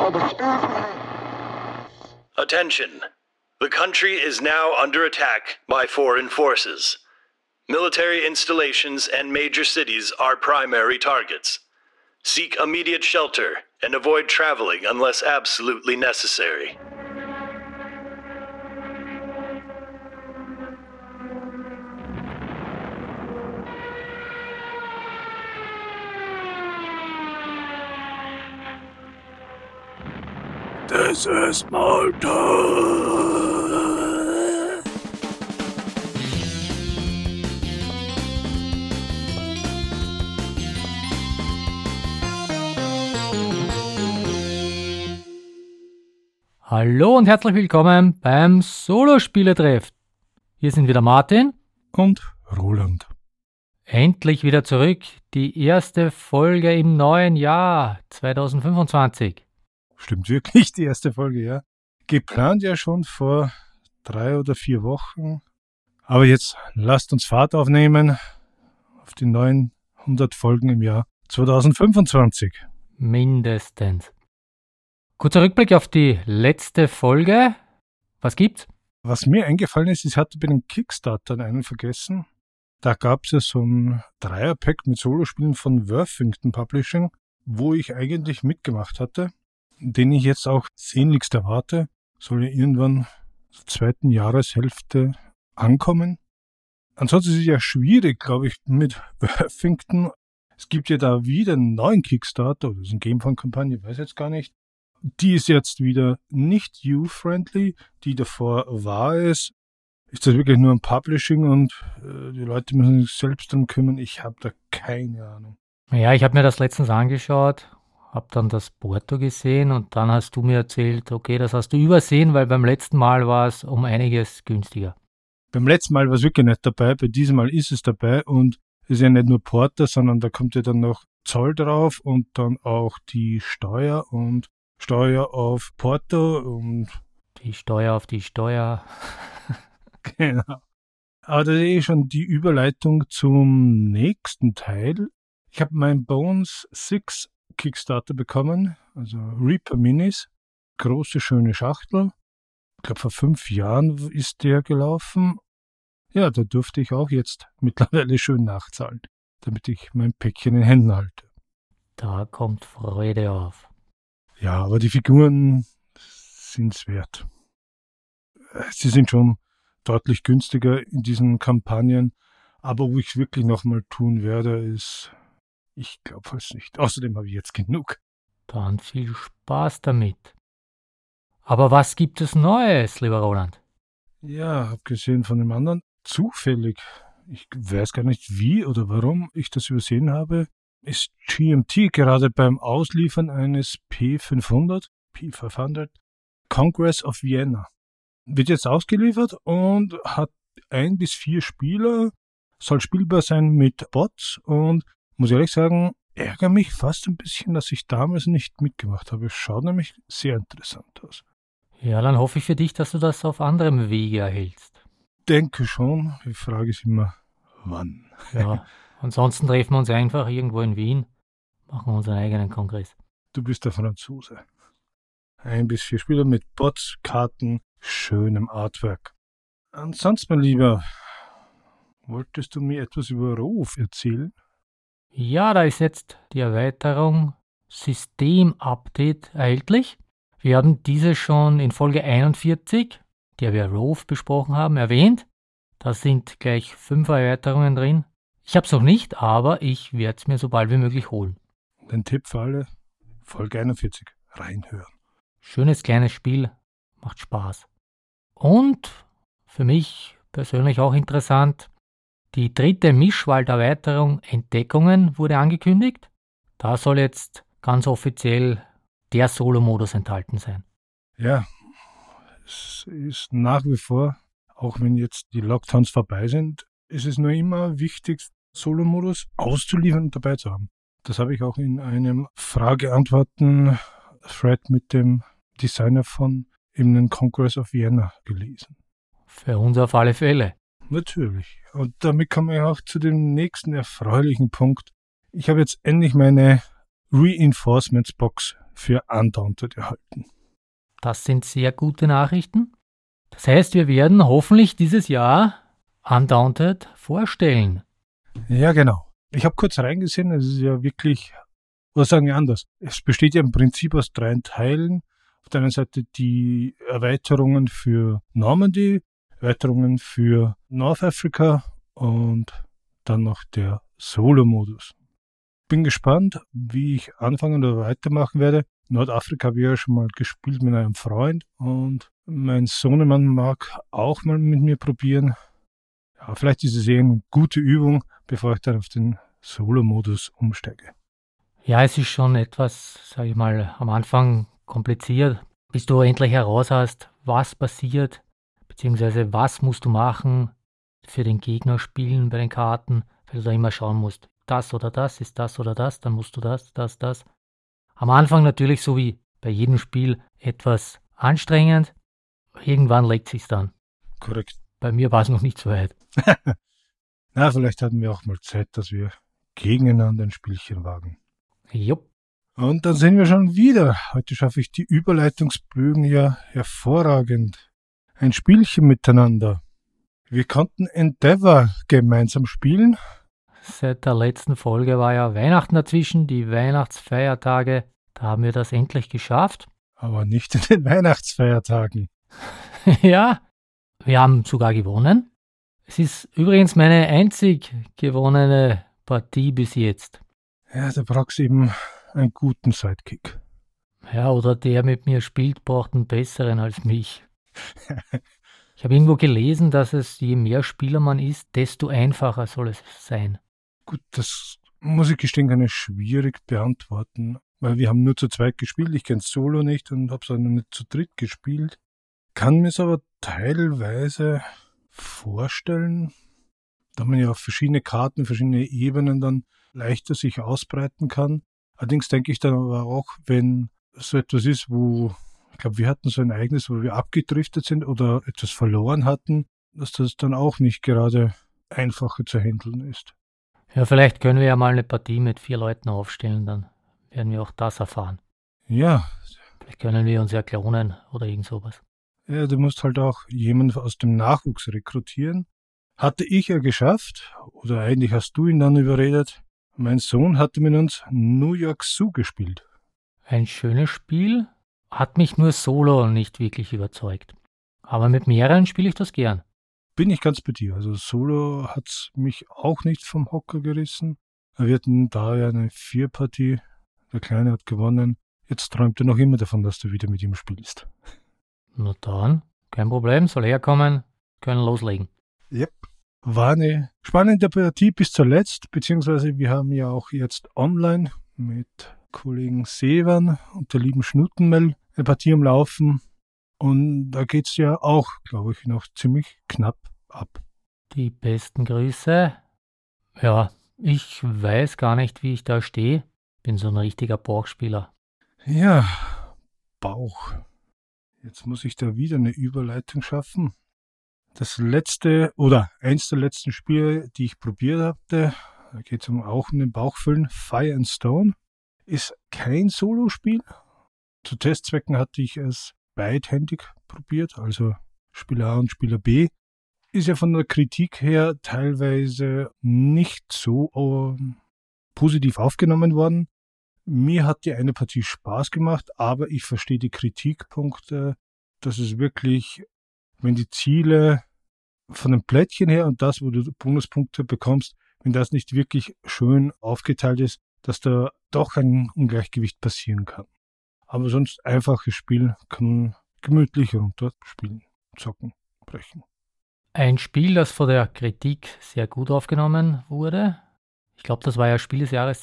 Attention. The country is now under attack by foreign forces. Military installations and major cities are primary targets. Seek immediate shelter and avoid traveling unless absolutely necessary. This is Malta. Hallo und herzlich willkommen beim Solo-Spieletreff. Hier sind wieder Martin Und Roland. Endlich wieder zurück. Die erste Folge im neuen Jahr 2025. Stimmt wirklich, die erste Folge, ja. Geplant ja schon vor 3 oder 4 Wochen. Aber jetzt lasst uns Fahrt aufnehmen auf die neuen 100 Folgen im Jahr 2025. Mindestens. Kurzer Rückblick auf die letzte Folge. Was gibt's? Was mir eingefallen ist, ich hatte bei den Kickstartern einen vergessen. Da gab es ja so ein Dreierpack mit Solospielen von Worthington Publishing, wo ich eigentlich mitgemacht hatte, den ich jetzt auch sehnlichst erwarte. Soll ja irgendwann zur zweiten Jahreshälfte ankommen. Ansonsten ist es ja schwierig, glaube ich, mit Worthington. Es gibt ja da wieder einen neuen Kickstarter, oder das ist eine Gamefund-Kampagne, ich weiß jetzt gar nicht. Die ist jetzt wieder nicht youth-friendly, die davor war es. Ist das wirklich nur ein Publishing und die Leute müssen sich selbst drum kümmern? Ich habe da keine Ahnung. Ja, ich habe mir das letztens angeschaut, habe dann das Porto gesehen und dann hast du mir erzählt, okay, das hast du übersehen, weil beim letzten Mal war es um einiges günstiger. Beim letzten Mal war es wirklich nicht dabei, bei diesem Mal ist es dabei und es ist ja nicht nur Porto, sondern da kommt ja dann noch Zoll drauf und dann auch die Steuer und Steuer auf Porto und Die Steuer auf die Steuer. genau. Aber das ist schon die Überleitung zum nächsten Teil. Ich habe meinen Bones 6 Kickstarter bekommen, also Reaper Minis. Große, schöne Schachtel. Ich glaube, vor 5 Jahren ist der gelaufen. Ja, da durfte ich auch jetzt mittlerweile schön nachzahlen, damit ich mein Päckchen in Händen halte. Da kommt Freude auf. Ja, aber die Figuren sind's wert. Sie sind schon deutlich günstiger in diesen Kampagnen, aber wo ich es wirklich nochmal tun werde, ist, ich glaube fast nicht. Außerdem habe ich jetzt genug. Dann viel Spaß damit. Aber was gibt es Neues, lieber Roland? Ja, abgesehen von dem anderen, zufällig, ich weiß gar nicht wie oder warum ich das übersehen habe, ist GMT gerade beim Ausliefern eines P500 Congress of Vienna. Wird jetzt ausgeliefert und hat 1 bis 4 Spieler, soll spielbar sein mit Bots und muss ehrlich sagen, ärgere mich fast ein bisschen, dass ich damals nicht mitgemacht habe. Es schaut nämlich sehr interessant aus. Ja, dann hoffe ich für dich, dass du das auf anderem Wege erhältst. Denke schon, die Frage ist immer, wann? Ja, ansonsten treffen wir uns einfach irgendwo in Wien, machen unseren eigenen Kongress. Du bist der Franzose. 1 bis 4 Spieler mit Bots, Karten, schönem Artwork. Ansonsten, mein Lieber, wolltest du mir etwas über Rof erzählen? Ja, da ist jetzt die Erweiterung System-Update erhältlich. Wir haben diese schon in Folge 41, der wir Rof besprochen haben, erwähnt. Da sind gleich 5 Erweiterungen drin. Ich habe es noch nicht, aber ich werde es mir so bald wie möglich holen. Dein Tipp für alle, Folge 41, reinhören. Schönes kleines Spiel, macht Spaß. Und für mich persönlich auch interessant, die 3. Mischwald-Erweiterung Entdeckungen wurde angekündigt. Da soll jetzt ganz offiziell der Solo-Modus enthalten sein. Ja, es ist nach wie vor, auch wenn jetzt die Lockdowns vorbei sind, ist es nur immer wichtig, Solo-Modus auszuliefern und dabei zu haben. Das habe ich auch in einem Frage-Antworten-Thread mit dem Designer von eben Congress of Vienna gelesen. Für uns auf alle Fälle. Natürlich. Und damit kommen wir auch zu dem nächsten erfreulichen Punkt. Ich habe jetzt endlich meine Reinforcements Box für Undaunted erhalten. Das sind sehr gute Nachrichten. Das heißt, wir werden hoffentlich dieses Jahr Undaunted vorstellen. Ja, genau. Ich habe kurz reingesehen, es ist ja wirklich, oder sagen wir anders, es besteht ja im Prinzip aus 3 Teilen. Auf der einen Seite die Erweiterungen für Normandy, Erweiterungen für North Africa und dann noch der Solo-Modus. Bin gespannt, wie ich anfangen oder weitermachen werde. Nordafrika habe ich ja schon mal gespielt mit einem Freund und mein Sohnemann mag auch mal mit mir probieren. Ja, vielleicht ist es eine gute Übung, bevor ich dann auf den Solo-Modus umsteige. Ja, es ist schon etwas, sage ich mal, am Anfang kompliziert, bis du endlich heraus hast, was passiert, beziehungsweise was musst du machen für den Gegner spielen bei den Karten, weil du da immer schauen musst, das oder das, ist das oder das, dann musst du das. Am Anfang natürlich, so wie bei jedem Spiel, etwas anstrengend. Irgendwann legt sich's dann. Korrekt. Bei mir war es noch nicht so weit. Na, vielleicht hatten wir auch mal Zeit, dass wir gegeneinander ein Spielchen wagen. Jupp. Und dann sehen wir schon wieder. Heute schaffe ich die Überleitungsbögen ja hervorragend. Ein Spielchen miteinander. Wir konnten Endeavor gemeinsam spielen. Seit der letzten Folge war ja Weihnachten dazwischen, die Weihnachtsfeiertage. Da haben wir das endlich geschafft. Aber nicht in den Weihnachtsfeiertagen. Ja, wir haben sogar gewonnen. Es ist übrigens meine einzig gewonnene Partie bis jetzt. Ja, da brauchst du eben einen guten Sidekick. Ja, oder der mit mir spielt, braucht einen besseren als mich. Ich habe irgendwo gelesen, dass es, je mehr Spieler man ist, desto einfacher soll es sein. Gut, das muss ich gestehen, kann ich schwierig beantworten, weil wir haben nur zu zweit gespielt. Ich kenne Solo nicht und habe es auch noch nicht zu dritt gespielt. Kann mir es aber teilweise vorstellen, da man ja auf verschiedene Karten, verschiedene Ebenen dann leichter sich ausbreiten kann. Allerdings denke ich dann aber auch, wenn so etwas ist, wo, ich glaube, wir hatten so ein Ereignis, wo wir abgedriftet sind oder etwas verloren hatten, dass das dann auch nicht gerade einfacher zu handeln ist. Ja, vielleicht können wir ja mal eine Partie mit 4 Leuten aufstellen, dann werden wir auch das erfahren. Ja. Vielleicht können wir uns ja klonen oder irgend sowas. Ja, du musst halt auch jemanden aus dem Nachwuchs rekrutieren. Hatte ich ja geschafft, oder eigentlich hast du ihn dann überredet. Mein Sohn hatte mit uns New York Zoo gespielt. Ein schönes Spiel, hat mich nur solo nicht wirklich überzeugt. Aber mit mehreren spiele ich das gern. Bin ich ganz bei dir. Also Solo hat's mich auch nicht vom Hocker gerissen. Wir hatten da ja eine 4-Partie. Der Kleine hat gewonnen. Jetzt träumt er noch immer davon, dass du wieder mit ihm spielst. Na dann, kein Problem, soll herkommen, können loslegen. Yep. War eine spannende Partie bis zuletzt, beziehungsweise wir haben ja auch jetzt online mit Kollegen Sevan und der lieben Schnutenmel eine Partie am Laufen. Und da geht's ja auch, glaube ich, noch ziemlich knapp ab. Die besten Grüße. Ja, ich weiß gar nicht, wie ich da stehe. Bin so ein richtiger Bauchspieler. Ja, Bauch. Jetzt muss ich da wieder eine Überleitung schaffen. Das letzte oder eins der letzten Spiele, die ich probiert hatte, da geht es auch um den Bauchfüllen, Fire and Stone, ist kein Solospiel. Zu Testzwecken hatte ich es beidhändig probiert, also Spieler A und Spieler B. Ist ja von der Kritik her teilweise nicht so positiv aufgenommen worden. Mir hat die eine Partie Spaß gemacht, aber ich verstehe die Kritikpunkte, dass es wirklich, wenn die Ziele von dem Plättchen her und das, wo du Bonuspunkte bekommst, wenn das nicht wirklich schön aufgeteilt ist, dass da doch ein Ungleichgewicht passieren kann. Aber sonst einfaches Spiel, kann gemütlich runterspielen, zocken, brechen. Ein Spiel, das von der Kritik sehr gut aufgenommen wurde. Ich glaube, das war ja Spiel des Jahres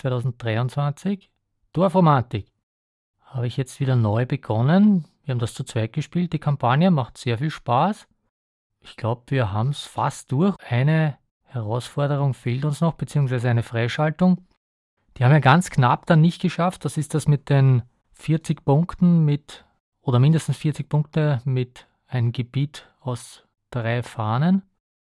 2023. Dorfromantik. Habe ich jetzt wieder neu begonnen. Wir haben das zu zweit gespielt. Die Kampagne macht sehr viel Spaß. Ich glaube, wir haben es fast durch. Eine Herausforderung fehlt uns noch, beziehungsweise eine Freischaltung. Die haben wir ganz knapp dann nicht geschafft. Das ist das mit den 40 Punkten oder mindestens 40 Punkte mit einem Gebiet aus 3 Fahnen.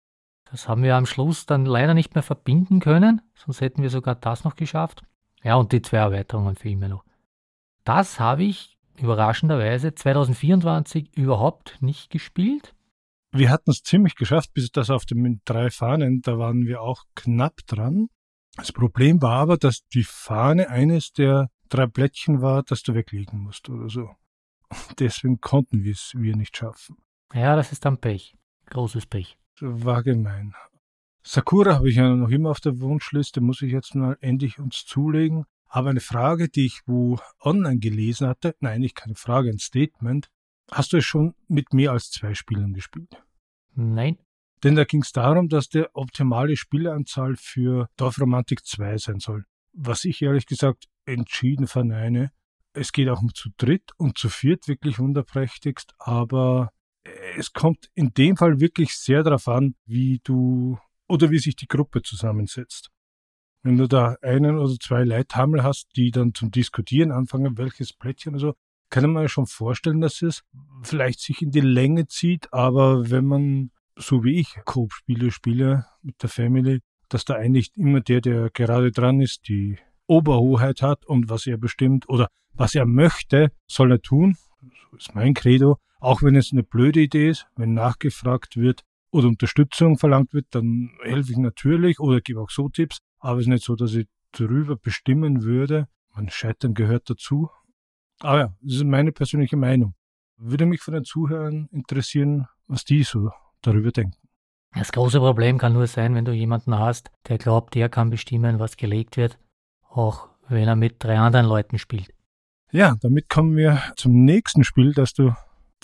Das haben wir am Schluss dann leider nicht mehr verbinden können, sonst hätten wir sogar das noch geschafft. Ja, und die 2 Erweiterungen fehlen mir noch. Das habe ich überraschenderweise 2024 überhaupt nicht gespielt. Wir hatten es ziemlich geschafft, bis das auf den 3 Fahnen, da waren wir auch knapp dran. Das Problem war aber, dass die Fahne eines der 3 Blättchen war, das du weglegen musst oder so. Deswegen konnten wir nicht schaffen. Ja, das ist dann Pech. Großes Pech. War gemein. Sakura habe ich ja noch immer auf der Wunschliste, muss ich jetzt mal endlich uns zulegen. Aber eine Frage, die ich wo online gelesen hatte, nein, eigentlich keine Frage, ein Statement. Hast du es schon mit mehr als 2 Spielern gespielt? Nein. Denn da ging es darum, dass der optimale Spieleranzahl für Dorfromantik 2 sein soll. Was ich ehrlich gesagt entschieden verneine. Es geht auch zu dritt und zu viert wirklich wunderprächtigst, aber es kommt in dem Fall wirklich sehr darauf an, wie sich die Gruppe zusammensetzt. Wenn du da 1 oder 2 Leithammel hast, die dann zum Diskutieren anfangen, welches Plättchen oder so, kann man ja schon vorstellen, dass es vielleicht sich in die Länge zieht, aber wenn man, so wie ich, Coop-Spiele spiele mit der Family, dass da eigentlich immer der gerade dran ist, die Oberhoheit hat und was er bestimmt oder was er möchte, soll er tun. So ist mein Credo. Auch wenn es eine blöde Idee ist, wenn nachgefragt wird oder Unterstützung verlangt wird, dann helfe ich natürlich oder gebe auch so Tipps. Aber es ist nicht so, dass ich darüber bestimmen würde. Mein Scheitern gehört dazu. Aber ja, das ist meine persönliche Meinung. Würde mich von den Zuhörern interessieren, was die so darüber denken. Das große Problem kann nur sein, wenn du jemanden hast, der glaubt, er kann bestimmen, was gelegt wird, auch wenn er mit 3 anderen Leuten spielt. Ja, damit kommen wir zum nächsten Spiel, das du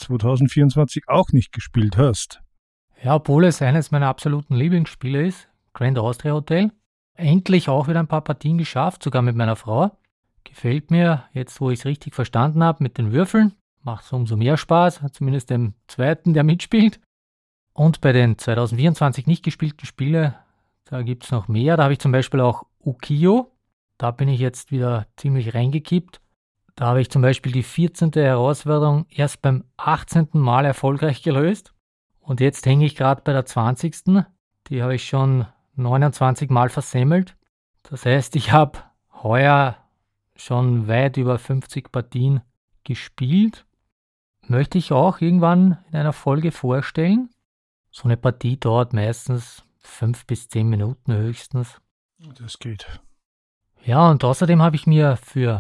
2024 auch nicht gespielt hast. Ja, obwohl es eines meiner absoluten Lieblingsspiele ist, Grand Austria Hotel. Endlich auch wieder ein paar Partien geschafft, sogar mit meiner Frau. Gefällt mir, jetzt wo ich es richtig verstanden habe, mit den Würfeln. Macht es umso mehr Spaß, zumindest dem zweiten, der mitspielt. Und bei den 2024 nicht gespielten Spielen, da gibt es noch mehr. Da habe ich zum Beispiel auch Ukiyo. Da bin ich jetzt wieder ziemlich reingekippt. Da habe ich zum Beispiel die 14. Herausforderung erst beim 18. Mal erfolgreich gelöst. Und jetzt hänge ich gerade bei der 20. Die habe ich schon 29 Mal versemmelt. Das heißt, ich habe heuer schon weit über 50 Partien gespielt. Möchte ich auch irgendwann in einer Folge vorstellen. So eine Partie dauert meistens 5 bis 10 Minuten höchstens. Das geht. Ja, und außerdem habe ich mir für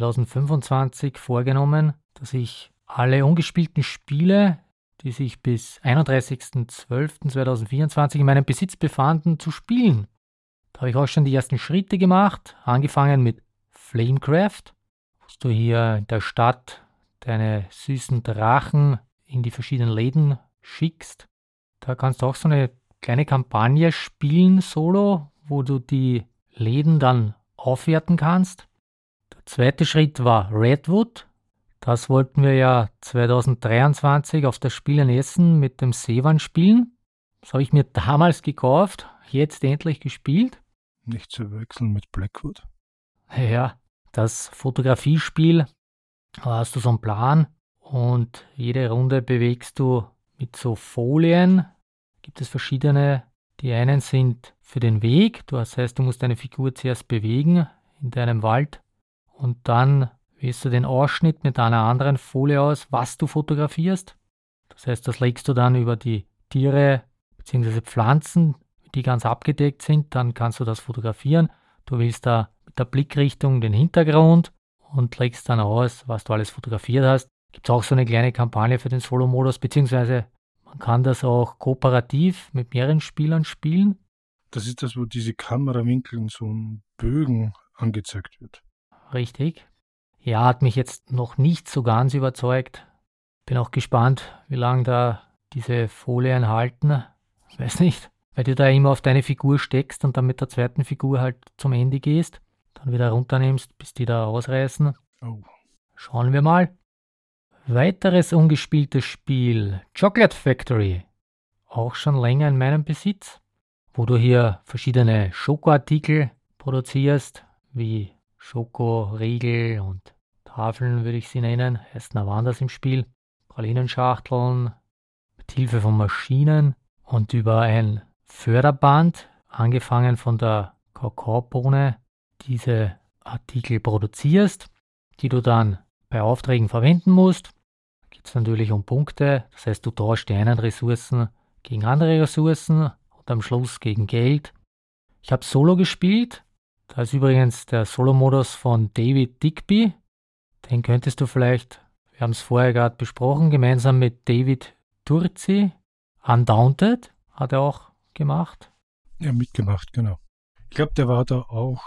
2025 vorgenommen, dass ich alle ungespielten Spiele, die sich bis 31.12.2024 in meinem Besitz befanden, zu spielen. Da habe ich auch schon die ersten Schritte gemacht, angefangen mit Flamecraft, wo du hier in der Stadt deine süßen Drachen in die verschiedenen Läden schickst. Da kannst du auch so eine kleine Kampagne spielen, solo, wo du die Läden dann aufwerten kannst. Der zweite Schritt war Redwood. Das wollten wir ja 2023 auf der Spiel in Essen mit dem Sevan spielen. Das habe ich mir damals gekauft, jetzt endlich gespielt. Nicht zu verwechseln mit Blackwood. Ja, das Fotografiespiel, da hast du so einen Plan und jede Runde bewegst du mit so Folien. Gibt es verschiedene. Die einen sind für den Weg, das heißt, du musst deine Figur zuerst bewegen in deinem Wald und dann wählst du den Ausschnitt mit einer anderen Folie aus, was du fotografierst. Das heißt, das legst du dann über die Tiere bzw. Pflanzen, die ganz abgedeckt sind, dann kannst du das fotografieren. Du wählst da mit der Blickrichtung den Hintergrund und legst dann aus, was du alles fotografiert hast. Gibt es auch so eine kleine Kampagne für den Solo-Modus, beziehungsweise man kann das auch kooperativ mit mehreren Spielern spielen. Das ist das, wo diese Kamerawinkel in so einem Bögen angezeigt wird. Richtig. Ja, hat mich jetzt noch nicht so ganz überzeugt. Bin auch gespannt, wie lange da diese Folien halten. Weiß nicht, weil du da immer auf deine Figur steckst und dann mit der zweiten Figur halt zum Ende gehst, dann wieder runternimmst, bis die da ausreißen. Oh. Schauen wir mal. Weiteres ungespieltes Spiel, Chocolate Factory. Auch schon länger in meinem Besitz, wo du hier verschiedene Schokoartikel produzierst, wie Schokoriegel und Tafeln würde ich sie nennen, heißt Navandas im Spiel, Pralinenschachteln, mit Hilfe von Maschinen und über ein Förderband, angefangen von der Kakaobohne, diese Artikel produzierst, die du dann bei Aufträgen verwenden musst. Da geht es natürlich um Punkte, das heißt, du tauschst die einen Ressourcen gegen andere Ressourcen und am Schluss gegen Geld. Ich habe Solo gespielt. Da ist übrigens der Solo-Modus von David Digby. Den könntest du vielleicht, wir haben es vorher gerade besprochen, gemeinsam mit David Turzi. Undaunted hat er auch gemacht. Ja, mitgemacht, genau. Ich glaube, der war da auch...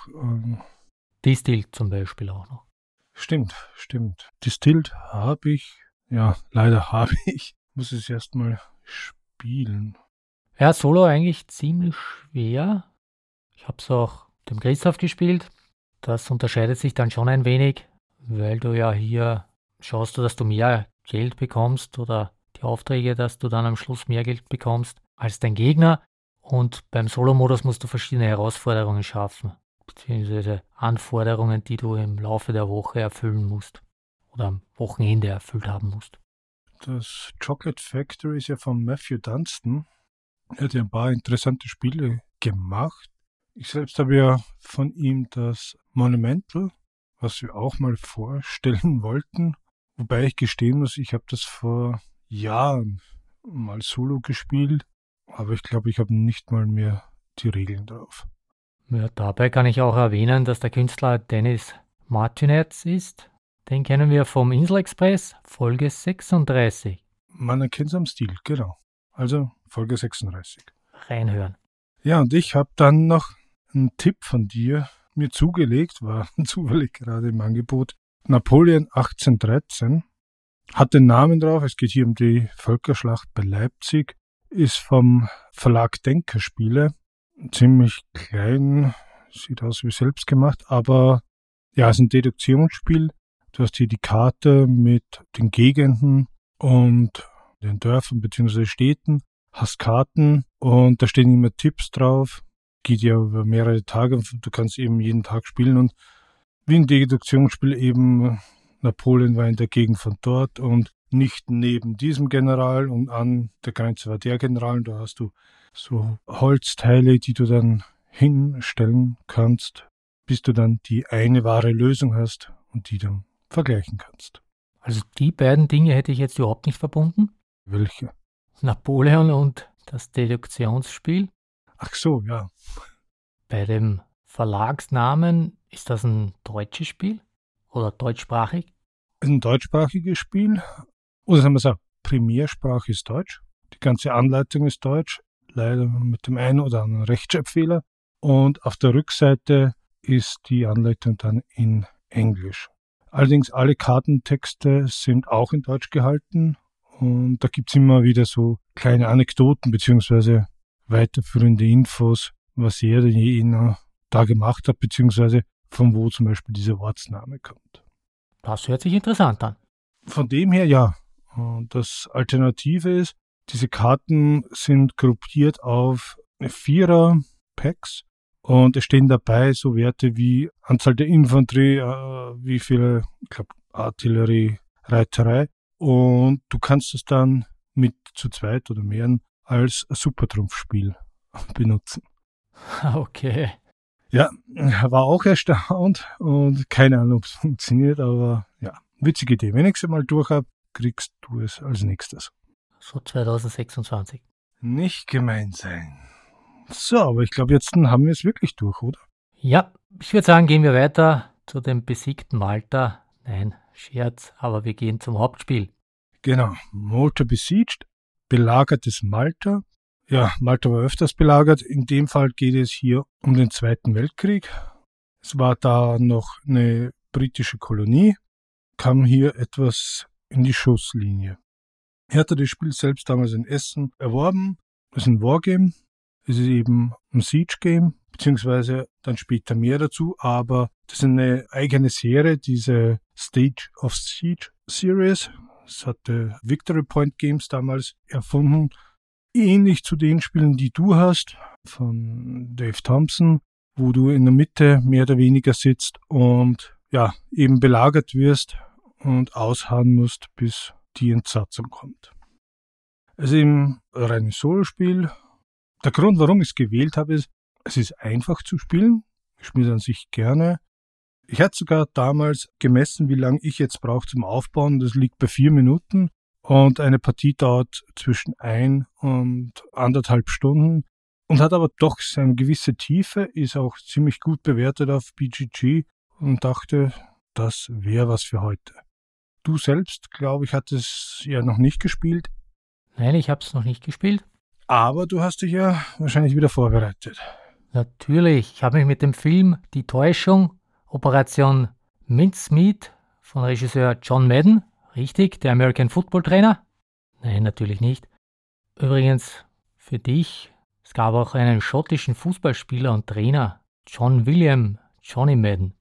Distilled zum Beispiel auch noch. Stimmt. Distilled habe ich... Ja, leider habe ich. Muss es erstmal spielen. Ja, Solo eigentlich ziemlich schwer. Ich habe es auch dem Christoph gespielt. Das unterscheidet sich dann schon ein wenig, weil du ja hier schaust, dass du mehr Geld bekommst oder die Aufträge, dass du dann am Schluss mehr Geld bekommst als dein Gegner. Und beim Solo-Modus musst du verschiedene Herausforderungen schaffen, beziehungsweise Anforderungen, die du im Laufe der Woche erfüllen musst oder am Wochenende erfüllt haben musst. Das Chocolate Factory ist ja von Matthew Dunstan. Er hat ja ein paar interessante Spiele gemacht. Ich selbst habe ja von ihm das Monumental, was wir auch mal vorstellen wollten. Wobei ich gestehen muss, ich habe das vor Jahren mal solo gespielt, aber ich glaube, ich habe nicht mal mehr die Regeln drauf. Ja, dabei kann ich auch erwähnen, dass der Künstler Dennis Martinez ist. Den kennen wir vom Inselexpress, Folge 36. Man erkennt es am Stil, genau. Also Folge 36. Reinhören. Ja, und ich habe dann noch einen Tipp von dir mir zugelegt, war zufällig gerade im Angebot. Napoleon 1813 hat den Namen drauf, es geht hier um die Völkerschlacht bei Leipzig, ist vom Verlag Denkerspiele, ziemlich klein, sieht aus wie selbst gemacht, aber ja, es ist ein Deduktionsspiel. Du hast hier die Karte mit den Gegenden und den Dörfern bzw. Städten, hast Karten und da stehen immer Tipps drauf. Geht ja über mehrere Tage, du kannst eben jeden Tag spielen und wie ein Deduktionsspiel eben, Napoleon war in der Gegend von dort und nicht neben diesem General und an der Grenze war der General und da hast du so Holzteile, die du dann hinstellen kannst, bis du dann die eine wahre Lösung hast und die dann vergleichen kannst. Also die beiden Dinge hätte ich jetzt überhaupt nicht verbunden. Welche? Napoleon und das Deduktionsspiel. Ach so, ja. Bei dem Verlagsnamen, ist das ein deutsches Spiel oder deutschsprachig? Ein deutschsprachiges Spiel. Oder sagen wir so, Premiersprache ist Deutsch. Die ganze Anleitung ist Deutsch, leider mit dem einen oder anderen Rechtschreibfehler. Und auf der Rückseite ist die Anleitung dann in Englisch. Allerdings alle Kartentexte sind auch in Deutsch gehalten und da gibt es immer wieder so kleine Anekdoten bzw. weiterführende Infos, was jeder jener da gemacht hat, beziehungsweise von wo zum Beispiel dieser Ortsname kommt. Das hört sich interessant an. Von dem her ja. Und das Alternative ist, diese Karten sind gruppiert auf 4er-Packs und es stehen dabei so Werte wie Anzahl der Infanterie, wie viele, ich glaube, Artillerie, Reiterei und du kannst es dann mit zu zweit oder mehreren als Supertrumpfspiel benutzen. Okay. Ja, war auch erstaunt und keine Ahnung, ob es funktioniert, aber ja, witzige Idee. Wenn ich es mal durch habe, kriegst du es als nächstes. So 2026. Nicht gemein sein. So, aber ich glaube, jetzt haben wir es wirklich durch, oder? Ja, ich würde sagen, gehen wir weiter zu dem besiegten Malta. Nein, Scherz, aber wir gehen zum Hauptspiel. Genau, Malta besiegt, belagertes Malta. Ja, Malta war öfters belagert. In dem Fall geht es hier um den Zweiten Weltkrieg. Es war da noch eine britische Kolonie, kam hier etwas in die Schusslinie. Er hatte das Spiel selbst damals in Essen erworben. Es ist ein Wargame. Es ist eben ein Siege-Game, beziehungsweise dann später mehr dazu, aber das ist eine eigene Serie, diese Stage of Siege Series. Das hatte Victory Point Games damals erfunden. Ähnlich zu den Spielen, die du hast, von Dave Thompson, wo du in der Mitte mehr oder weniger sitzt und ja, eben belagert wirst und ausharren musst, bis die Entsatzung kommt. Also eben ein reines Solospiel. Der Grund, warum ich es gewählt habe, ist, es ist einfach zu spielen. Ich spiele es an sich gerne. Ich hatte sogar damals gemessen, wie lange ich jetzt brauche zum Aufbauen. Das liegt bei 4 Minuten und eine Partie dauert zwischen 1 und 1,5 Stunden und hat aber doch eine gewisse Tiefe, ist auch ziemlich gut bewertet auf BGG und dachte, das wäre was für heute. Du selbst, glaube ich, hattest ja noch nicht gespielt. Nein, ich habe es noch nicht gespielt. Aber du hast dich ja wahrscheinlich wieder vorbereitet. Natürlich, ich habe mich mit dem Film Die Täuschung, Operation Mincemeat von Regisseur John Madden, richtig, der American Football Trainer? Nein, natürlich nicht. Übrigens, für dich, es gab auch einen schottischen Fußballspieler und Trainer, John William Johnny Madden.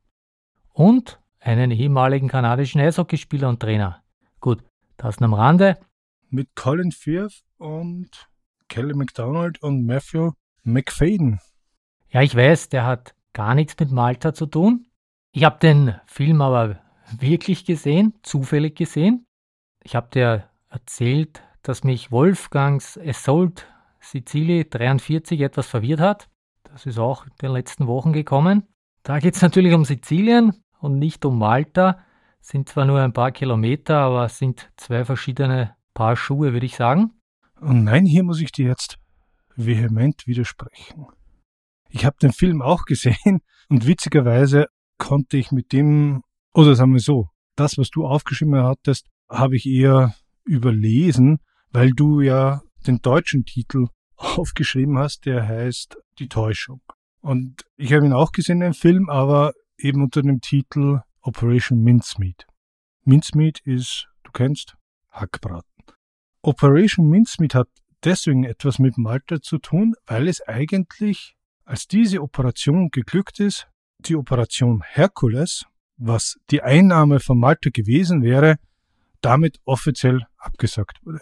Und einen ehemaligen kanadischen Eishockeyspieler und Trainer. Gut, das nur am Rande. Mit Colin Firth und Kelly MacDonald und Matthew Macfadyen. Ja, ich weiß, der hat gar nichts mit Malta zu tun. Ich habe den Film aber wirklich gesehen, zufällig gesehen. Ich habe dir erzählt, dass mich Wolfgangs Assault Sicily 43 etwas verwirrt hat. Das ist auch in den letzten Wochen gekommen. Da geht es natürlich um Sizilien und nicht um Malta. Sind zwar nur ein paar Kilometer, aber sind 2 verschiedene Paar Schuhe, würde ich sagen. Und nein, hier muss ich dir jetzt vehement widersprechen. Ich habe den Film auch gesehen und witzigerweise konnte ich mit dem, oder sagen wir so, das, was du aufgeschrieben hattest, habe ich eher überlesen, weil du ja den deutschen Titel aufgeschrieben hast, der heißt Die Täuschung. Und ich habe ihn auch gesehen, den Film, aber eben unter dem Titel Operation Mincemeat. Mincemeat ist, du kennst, Hackbraten. Operation Mincemeat hat deswegen etwas mit Malta zu tun, weil es eigentlich, als diese Operation geglückt ist, die Operation Herkules, was die Einnahme von Malta gewesen wäre, damit offiziell abgesagt wurde.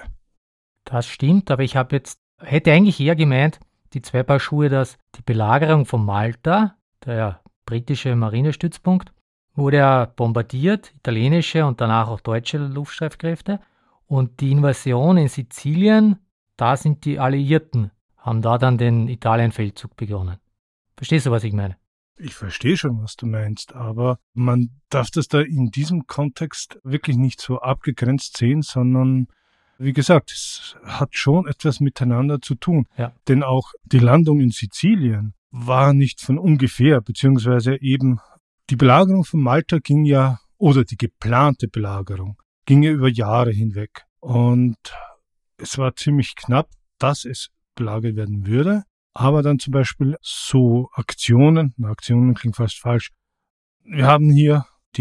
Das stimmt, aber ich hätte eigentlich eher gemeint, die 2 Paar Schuhe, dass die Belagerung von Malta, der britische Marinestützpunkt, wurde ja bombardiert, italienische und danach auch deutsche Luftstreitkräfte. Und die Invasion in Sizilien, da sind die Alliierten, haben da dann den Italienfeldzug begonnen. Verstehst du, was ich meine? Ich verstehe schon, was du meinst, aber man darf das da in diesem Kontext wirklich nicht so abgegrenzt sehen, sondern, wie gesagt, es hat schon etwas miteinander zu tun. Ja. Denn auch die Landung in Sizilien war nicht von ungefähr, beziehungsweise eben die Belagerung von Malta ging ja, oder die geplante Belagerung, ging ja über Jahre hinweg. Und es war ziemlich knapp, dass es belagert werden würde. Aber dann zum Beispiel so Aktionen klingt fast falsch. Wir haben hier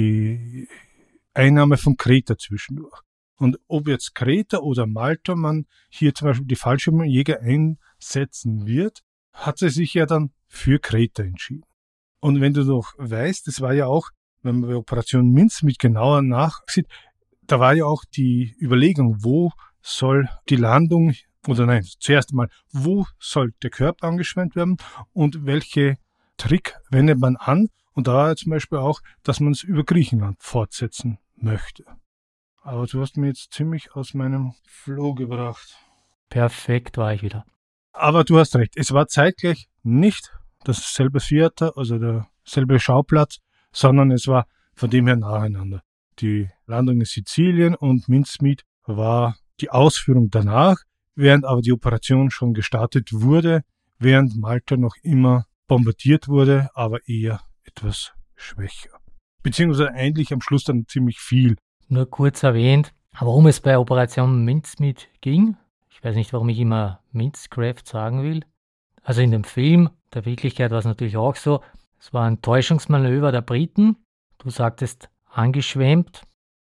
die Einnahme von Kreta zwischendurch. Und ob jetzt Kreta oder Malta man hier zum Beispiel die Fallschirmjäger einsetzen wird, hat sie sich ja dann für Kreta entschieden. Und wenn du noch weißt, das war ja auch, wenn man bei Operation Mincemeat genauer nachsieht, da war ja auch die Überlegung, wo soll die Landung, oder nein, zuerst einmal, wo soll der Körper angeschwemmt werden und welche Trick wendet man an? Und da war ja zum Beispiel auch, dass man es über Griechenland fortsetzen möchte. Aber du hast mir jetzt ziemlich aus meinem Flow gebracht. Perfekt war ich wieder. Aber du hast recht, es war zeitgleich nicht dasselbe Theater, also derselbe Schauplatz, sondern es war von dem her nacheinander. Die Landung in Sizilien und Mincemeat war die Ausführung danach, während aber die Operation schon gestartet wurde, während Malta noch immer bombardiert wurde, aber eher etwas schwächer. Beziehungsweise eigentlich am Schluss dann ziemlich viel. Nur kurz erwähnt, worum es bei Operation Mincemeat ging. Ich weiß nicht, warum ich immer Minzcraft sagen will. Also in dem Film, der Wirklichkeit war es natürlich auch so, es war ein Täuschungsmanöver der Briten. Du sagtest angeschwemmt.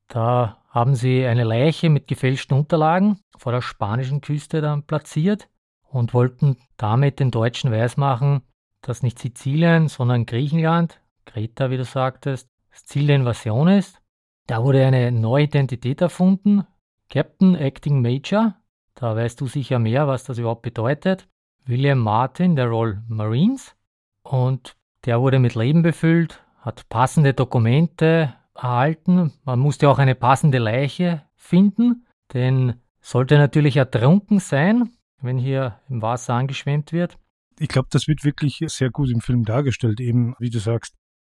Da haben sie eine Leiche mit gefälschten Unterlagen vor der spanischen Küste dann platziert und wollten damit den Deutschen weismachen, dass nicht Sizilien, sondern Griechenland, Kreta, wie du sagtest, das Ziel der Invasion ist. Da wurde eine neue Identität erfunden, Captain Acting Major. Da weißt du sicher mehr, was das überhaupt bedeutet. William Martin, der Royal Marines. Und der wurde mit Leben befüllt, hat passende Dokumente erhalten. Man musste auch eine passende Leiche finden, denn sollte natürlich ertrunken sein, wenn hier im Wasser angeschwemmt wird. Ich glaube, das wird wirklich sehr gut im Film dargestellt, eben wie du sagst,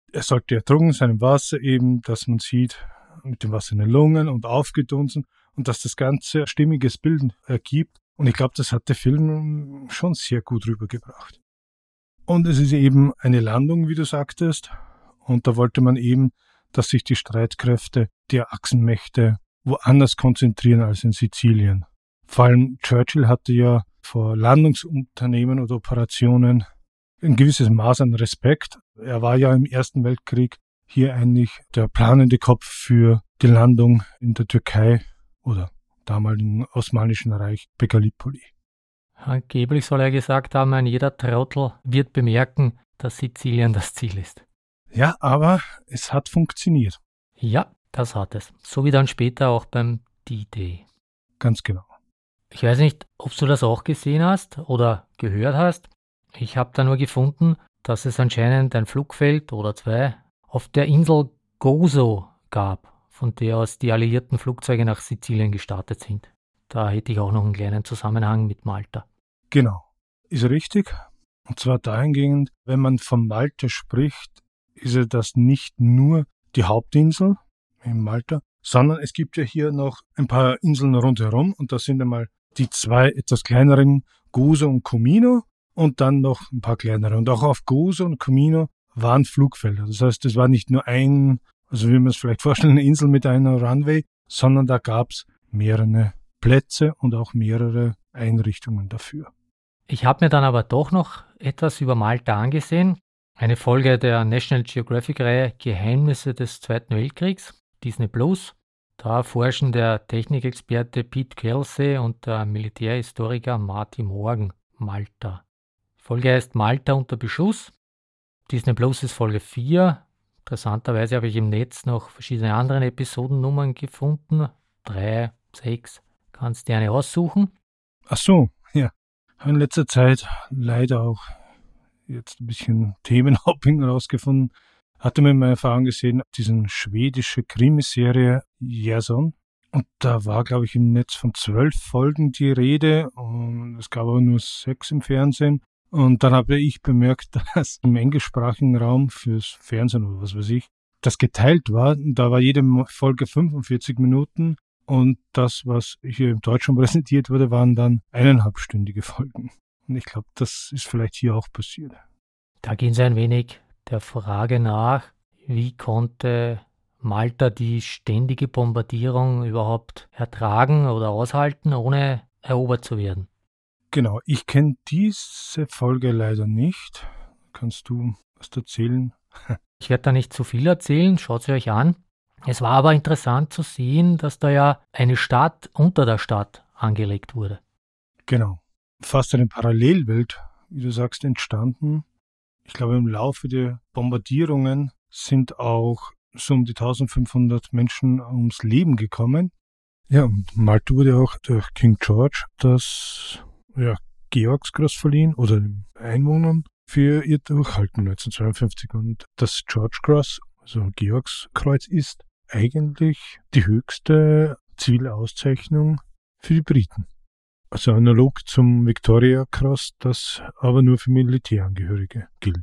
Er sollte ertrunken sein im Wasser eben, dass man sieht, mit dem Wasser in den Lungen und aufgedunsen und dass das Ganze ein stimmiges Bild ergibt. Und ich glaube, das hat der Film schon sehr gut rübergebracht. Und es ist eben eine Landung, wie du sagtest. Und da wollte man eben, dass sich die Streitkräfte der Achsenmächte woanders konzentrieren als in Sizilien. Vor allem Churchill hatte ja vor Landungsunternehmen oder Operationen ein gewisses Maß an Respekt. Er war ja im Ersten Weltkrieg hier eigentlich der planende Kopf für die Landung in der Türkei oder damaligen Osmanischen Reich bei Gallipoli. Angeblich soll er gesagt haben, jeder Trottel wird bemerken, dass Sizilien das Ziel ist. Ja, aber es hat funktioniert. Ja, das hat es. So wie dann später auch beim D-Day. Ganz genau. Ich weiß nicht, ob du das auch gesehen hast oder gehört hast. Ich habe da nur gefunden, dass es anscheinend ein Flugfeld oder zwei auf der Insel Gozo gab, von der aus die alliierten Flugzeuge nach Sizilien gestartet sind. Da hätte ich auch noch einen kleinen Zusammenhang mit Malta. Genau, ist richtig. Und zwar dahingehend, wenn man von Malta spricht, ist ja das nicht nur die Hauptinsel in Malta, sondern es gibt ja hier noch ein paar Inseln rundherum und das sind einmal die zwei etwas kleineren, Gozo und Comino und dann noch ein paar kleinere. Und auch auf Gozo und Comino waren Flugfelder. Das heißt, es war nicht nur also wie man es vielleicht vorstellen, eine Insel mit einer Runway, sondern da gab es mehrere Plätze und auch mehrere Einrichtungen dafür. Ich habe mir dann aber doch noch etwas über Malta angesehen. Eine Folge der National Geographic-Reihe Geheimnisse des Zweiten Weltkriegs, Disney Plus. Da forschen der Technikexperte Pete Kelsey und der Militärhistoriker Marty Morgan Malta. Die Folge heißt Malta unter Beschuss. Disney Plus ist Folge 4. Interessanterweise habe ich im Netz noch verschiedene andere Episodennummern gefunden. 3, 6, kannst dir eine aussuchen. Ach so, ja. In letzter Zeit leider auch jetzt ein bisschen Themenhopping rausgefunden. Hatte mir in meiner Erfahrung gesehen, diese schwedische Krimiserie Jason. Und da war, glaube ich, im Netz von 12 Folgen die Rede. Und es gab aber nur 6 im Fernsehen. Und dann habe ich bemerkt, dass im englischsprachigen Raum fürs Fernsehen oder was weiß ich, das geteilt war. Da war jede Folge 45 Minuten. Und das, was hier im Deutschen präsentiert wurde, waren dann 1,5-stündige Folgen. Und ich glaube, das ist vielleicht hier auch passiert. Da gehen Sie ein wenig der Frage nach, wie konnte Malta die ständige Bombardierung überhaupt ertragen oder aushalten, ohne erobert zu werden? Genau, ich kenne diese Folge leider nicht. Kannst du was erzählen? Ich werde da nicht zu viel erzählen, schaut sie euch an. Es war aber interessant zu sehen, dass da ja eine Stadt unter der Stadt angelegt wurde. Genau. Fast eine Parallelwelt, wie du sagst, entstanden. Ich glaube, im Laufe der Bombardierungen sind auch so um die 1500 Menschen ums Leben gekommen. Ja, und Malta wurde auch durch King George das Georgskreuz verliehen oder den Einwohnern für ihr Durchhalten 1952. Und das George Cross, also Georgskreuz, ist eigentlich die höchste zivile Auszeichnung für die Briten. Also analog zum Victoria Cross, das aber nur für Militärangehörige gilt.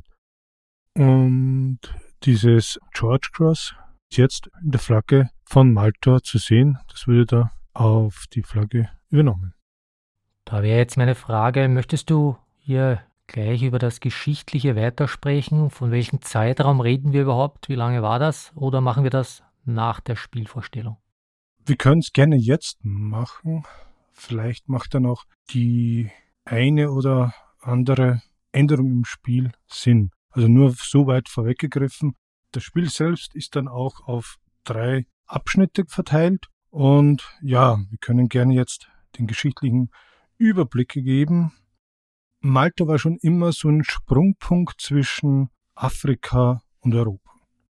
Und dieses George Cross ist jetzt in der Flagge von Malta zu sehen. Das wurde da auf die Flagge übernommen. Da wäre jetzt meine Frage, möchtest du hier gleich über das Geschichtliche weitersprechen? Von welchem Zeitraum reden wir überhaupt? Wie lange war das? Oder machen wir das nach der Spielvorstellung? Wir können es gerne jetzt machen. Vielleicht macht dann auch die eine oder andere Änderung im Spiel Sinn. Also nur so weit vorweggegriffen. Das Spiel selbst ist dann auch auf 3 Abschnitte verteilt. Und ja, wir können gerne jetzt den geschichtlichen Überblick geben. Malta war schon immer so ein Sprungpunkt zwischen Afrika und Europa.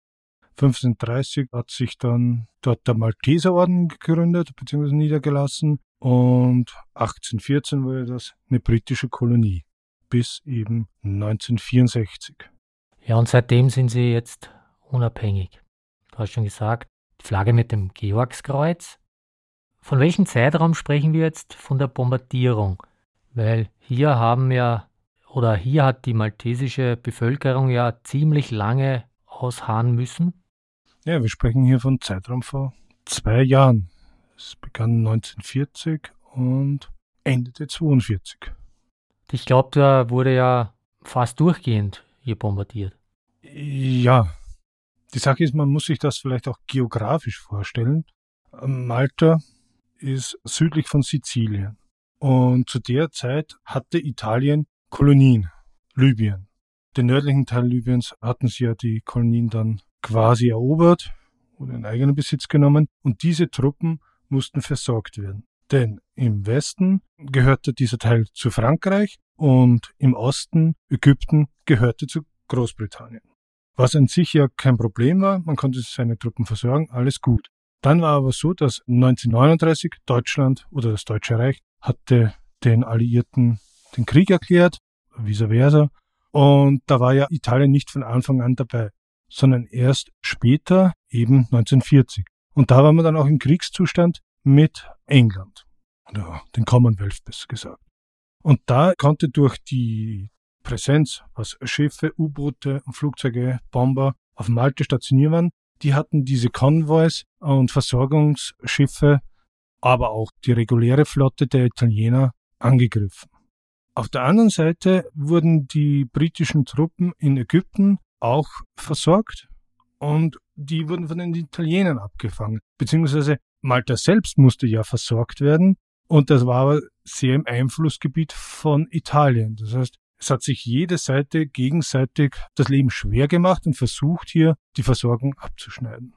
1530 hat sich dann dort der Malteserorden gegründet bzw. niedergelassen und 1814 wurde das eine britische Kolonie bis eben 1964. Ja, und seitdem sind sie jetzt unabhängig. Du hast schon gesagt, die Flagge mit dem Georgskreuz. Von welchem Zeitraum sprechen wir jetzt von der Bombardierung? Weil hier hat die maltesische Bevölkerung ja ziemlich lange ausharren müssen? Ja, wir sprechen hier von Zeitraum vor 2 Jahren. Es begann 1940 und endete 1942. Ich glaube, da wurde ja fast durchgehend hier bombardiert. Ja, die Sache ist, man muss sich das vielleicht auch geografisch vorstellen. Malta ist südlich von Sizilien. Und zu der Zeit hatte Italien Kolonien, Libyen. Den nördlichen Teil Libyens hatten sie ja die Kolonien dann quasi erobert oder in eigenen Besitz genommen. Und diese Truppen mussten versorgt werden. Denn im Westen gehörte dieser Teil zu Frankreich und im Osten, Ägypten, gehörte zu Großbritannien. Was an sich ja kein Problem war, man konnte seine Truppen versorgen, alles gut. Dann war aber so, dass 1939 Deutschland oder das Deutsche Reich hatte den Alliierten den Krieg erklärt, vice versa. Und da war ja Italien nicht von Anfang an dabei, sondern erst später, eben 1940. Und da war man dann auch im Kriegszustand mit England, oder den Commonwealth besser gesagt. Und da konnte durch die Präsenz, was Schiffe, U-Boote, Flugzeuge, Bomber auf Malta stationiert waren, die hatten diese Konvois und Versorgungsschiffe, aber auch die reguläre Flotte der Italiener angegriffen. Auf der anderen Seite wurden die britischen Truppen in Ägypten auch versorgt und die wurden von den Italienern abgefangen. Beziehungsweise Malta selbst musste ja versorgt werden und das war aber sehr im Einflussgebiet von Italien. Das heißt, es hat sich jede Seite gegenseitig das Leben schwer gemacht und versucht, hier die Versorgung abzuschneiden.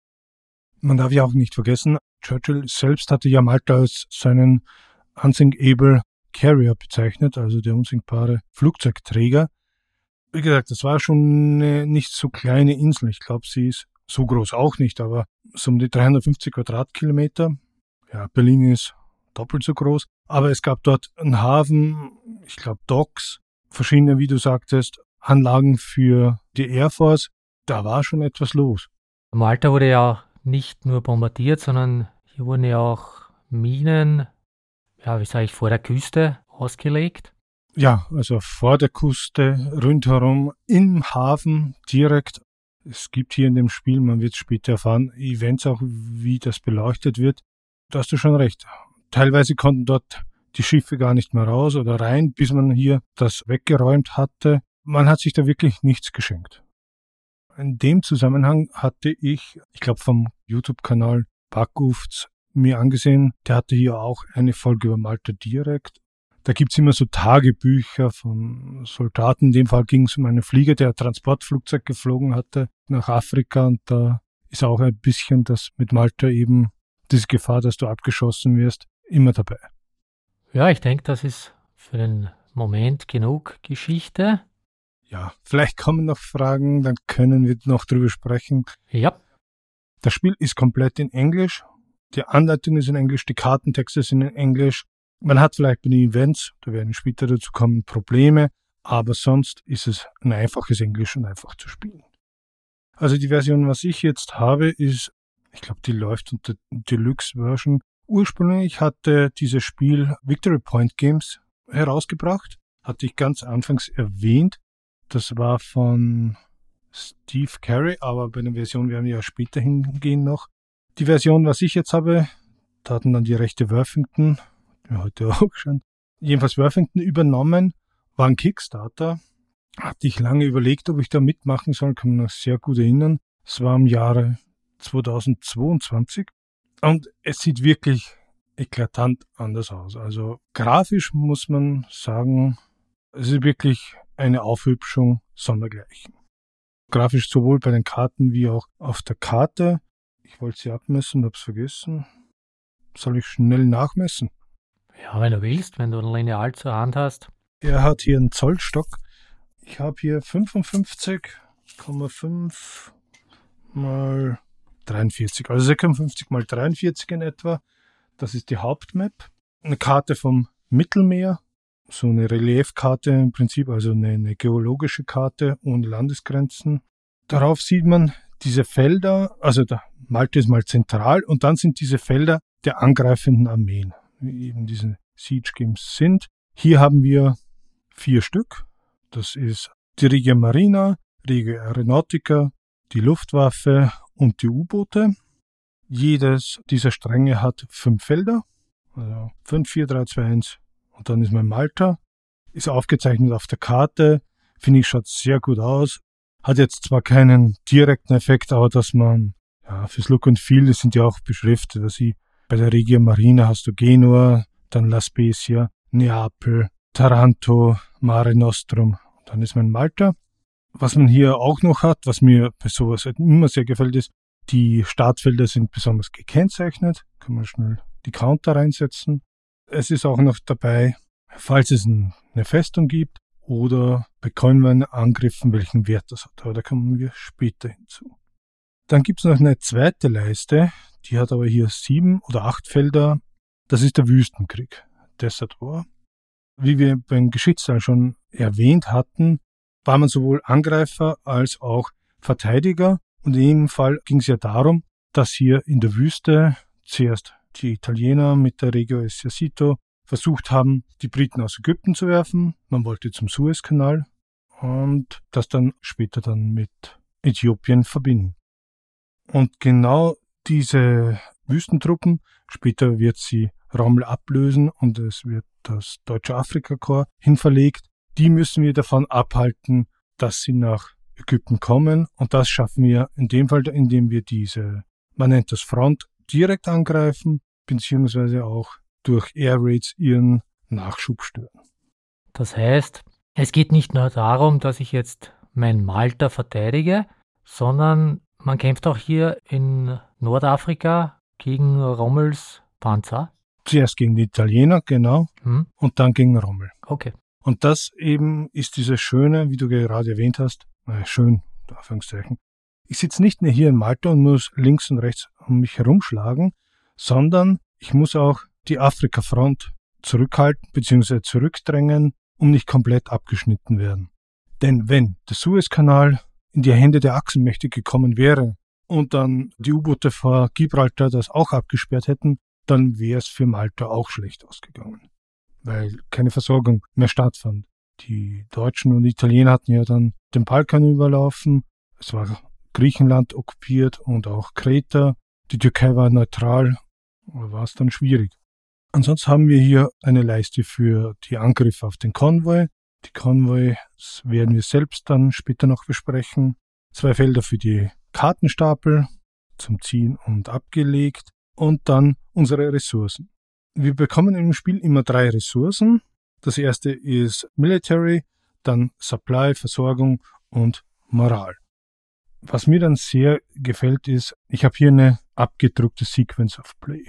Man darf ja auch nicht vergessen, Churchill selbst hatte ja Malta als seinen unsinkable Carrier bezeichnet, also der unsinkbare Flugzeugträger. Wie gesagt, das war schon eine nicht so kleine Insel. Ich glaube, sie ist so groß auch nicht, aber so um die 350 Quadratkilometer. Ja, Berlin ist doppelt so groß. Aber es gab dort einen Hafen, ich glaube Docks, verschiedene, wie du sagtest, Anlagen für die Air Force. Da war schon etwas los. Malta wurde ja nicht nur bombardiert, sondern hier wurden ja auch Minen, vor der Küste ausgelegt. Ja, also vor der Küste, rundherum, im Hafen, direkt. Es gibt hier in dem Spiel, man wird später erfahren, Events auch, wie das beleuchtet wird. Da hast du schon recht. Teilweise konnten dort die Schiffe gar nicht mehr raus oder rein, bis man hier das weggeräumt hatte. Man hat sich da wirklich nichts geschenkt. In dem Zusammenhang hatte ich glaube vom YouTube-Kanal Backoofs mir angesehen, der hatte hier auch eine Folge über Malta direkt. Da gibt's immer so Tagebücher von Soldaten. In dem Fall ging es um einen Flieger, der ein Transportflugzeug geflogen hatte nach Afrika. Und da ist auch ein bisschen das mit Malta eben, diese Gefahr, dass du abgeschossen wirst, immer dabei. Ja, ich denke, das ist für den Moment genug Geschichte. Ja, vielleicht kommen noch Fragen, dann können wir noch drüber sprechen. Ja. Das Spiel ist komplett in Englisch. Die Anleitung ist in Englisch, die Kartentexte sind in Englisch. Man hat vielleicht bei den Events, da werden wir später dazu kommen, Probleme, aber sonst ist es ein einfaches Englisch und einfach zu spielen. Also die Version, was ich jetzt habe, ist, ich glaube, die läuft unter Deluxe Version. Ursprünglich hatte dieses Spiel Victory Point Games herausgebracht, hatte ich ganz anfangs erwähnt. Das war von Steve Carey, aber bei der Version werden wir ja später hingehen noch. Die Version, was ich jetzt habe, da hatten dann die Rechte Worthington, ja, heute auch schon, jedenfalls Worthington übernommen, war ein Kickstarter. Hatte ich lange überlegt, ob ich da mitmachen soll, kann mich noch sehr gut erinnern. Es war im Jahre 2022 und es sieht wirklich eklatant anders aus. Also grafisch muss man sagen, es ist wirklich eine Aufhübschung sondergleichen. Grafisch sowohl bei den Karten wie auch auf der Karte. Ich wollte sie abmessen, hab's vergessen. Soll ich schnell nachmessen? Ja, wenn du willst, wenn du ein Lineal zur Hand hast. Er hat hier einen Zollstock. Ich habe hier 55,5 mal 43, also 56 mal 43 in etwa. Das ist die Hauptmap. Eine Karte vom Mittelmeer, so eine Reliefkarte im Prinzip, also eine geologische Karte ohne Landesgrenzen. Darauf sieht man diese Felder, also Malta ist mal zentral und dann sind diese Felder der angreifenden Armeen, wie eben diese Siege Games sind. Hier haben wir 4 Stück. Das ist die Regia Marina, Regia Aeronautica, die Luftwaffe und die U-Boote. Jedes dieser Stränge hat 5 Felder, also 5, 4, 3, 2, 1 und dann ist mein Malta. Ist aufgezeichnet auf der Karte, finde ich, schaut sehr gut aus. Hat jetzt zwar keinen direkten Effekt, aber dass man, fürs Look and Feel, das sind ja auch beschriftet, bei der Regia Marina hast du Genua, dann La Spezia, Neapel, Taranto, Mare Nostrum. Dann ist mein Malta. Was man hier auch noch hat, was mir bei sowas immer sehr gefällt, ist, die Startfelder sind besonders gekennzeichnet. Kann man schnell die Counter reinsetzen. Es ist auch noch dabei, falls es eine Festung gibt oder bei Konvoi-Angriffen, welchen Wert das hat. Aber da kommen wir später hinzu. Dann gibt es noch eine zweite Leiste, die hat aber hier 7 oder 8 Felder. Das ist der Wüstenkrieg, Desert War. Wie wir beim Geschichtsteil schon erwähnt hatten, war man sowohl Angreifer als auch Verteidiger. Und in jedem Fall ging es ja darum, dass hier in der Wüste zuerst die Italiener mit der Regio Esercito versucht haben, die Briten aus Ägypten zu werfen. Man wollte zum Suezkanal und das dann später dann mit Äthiopien verbinden. Und genau diese Wüstentruppen, später wird sie Rommel ablösen und es wird das Deutsche Afrikakorps hinverlegt, die müssen wir davon abhalten, dass sie nach Ägypten kommen. Und das schaffen wir in dem Fall, indem wir man nennt das Front, direkt angreifen, beziehungsweise auch durch Air Raids ihren Nachschub stören. Das heißt, es geht nicht nur darum, dass ich jetzt mein Malta verteidige, sondern man kämpft auch hier in Nordafrika gegen Rommels Panzer. Zuerst gegen die Italiener, genau, und dann gegen Rommel. Okay. Und das eben ist dieses Schöne, wie du gerade erwähnt hast, schön, in Anführungszeichen. Ich sitze nicht mehr hier in Malta und muss links und rechts um mich herumschlagen, sondern ich muss auch die Afrika-Front zurückhalten bzw. zurückdrängen, um nicht komplett abgeschnitten werden. Denn wenn der Suezkanal in die Hände der Achsenmächte gekommen wäre und dann die U-Boote vor Gibraltar das auch abgesperrt hätten, dann wäre es für Malta auch schlecht ausgegangen, weil keine Versorgung mehr stattfand. Die Deutschen und Italiener hatten ja dann den Balkan überlaufen, es war Griechenland okkupiert und auch Kreta, die Türkei war neutral, da war es dann schwierig. Ansonsten haben wir hier eine Leiste für die Angriffe auf den Konvoi. Die Konvois werden wir selbst dann später noch besprechen. 2 Felder für die Kartenstapel zum Ziehen und abgelegt und dann unsere Ressourcen. Wir bekommen im Spiel immer 3 Ressourcen. Das erste ist Military, dann Supply, Versorgung und Moral. Was mir dann sehr gefällt ist, ich habe hier eine abgedruckte Sequence of Play.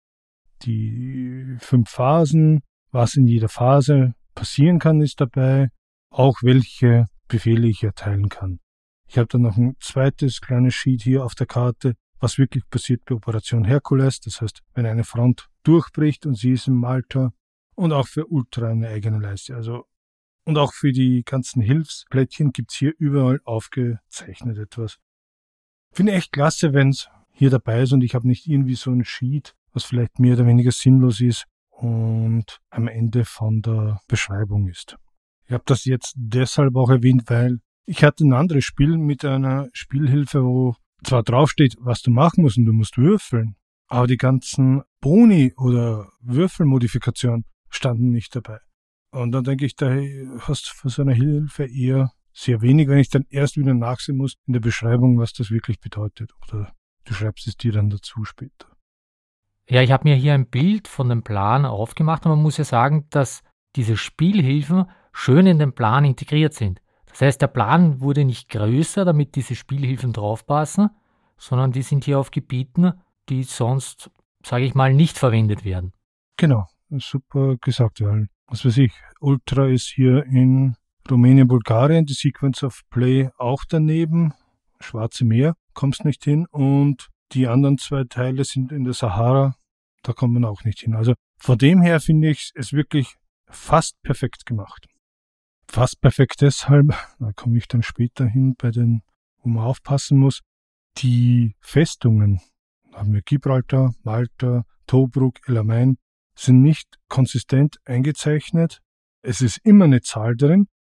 Die 5 Phasen, was in jeder Phase passieren kann, ist dabei, auch welche Befehle ich erteilen kann. Ich habe dann noch ein zweites kleines Sheet hier auf der Karte, was wirklich passiert bei Operation Herkules, das heißt, wenn eine Front durchbricht und sie ist in Malta, und auch für Ultra eine eigene Leiste. Und auch für die ganzen Hilfsplättchen gibt es hier überall aufgezeichnet etwas. Finde ich echt klasse, wenn es hier dabei ist und ich habe nicht irgendwie so ein Sheet, was vielleicht mehr oder weniger sinnlos ist und am Ende von der Beschreibung ist. Ich habe das jetzt deshalb auch erwähnt, weil ich hatte ein anderes Spiel mit einer Spielhilfe, wo zwar draufsteht, was du machen musst und du musst würfeln, aber die ganzen Boni oder Würfelmodifikationen standen nicht dabei. Und dann denke ich, da hast du von so einer Hilfe eher sehr wenig, wenn ich dann erst wieder nachsehen muss in der Beschreibung, was das wirklich bedeutet. Oder du schreibst es dir dann dazu später. Ja, ich habe mir hier ein Bild von dem Plan aufgemacht und man muss ja sagen, dass diese Spielhilfen schön in den Plan integriert sind. Das heißt, der Plan wurde nicht größer, damit diese Spielhilfen draufpassen, sondern die sind hier auf Gebieten, die sonst, sage ich mal, nicht verwendet werden. Genau, super gesagt, weil, was weiß ich, Ultra ist hier in Rumänien, Bulgarien, die Sequence of Play auch daneben, Schwarze Meer, kommst nicht hin und die anderen 2 Teile sind in der Sahara, da kommt man auch nicht hin. Also von dem her finde ich es wirklich fast perfekt gemacht. Fast perfekt deshalb, da komme ich dann später hin bei den, wo man aufpassen muss, die Festungen, da haben wir Gibraltar, Malta, Tobruk, El Alamein, sind nicht konsistent eingezeichnet. Es ist immer eine Zahl drin,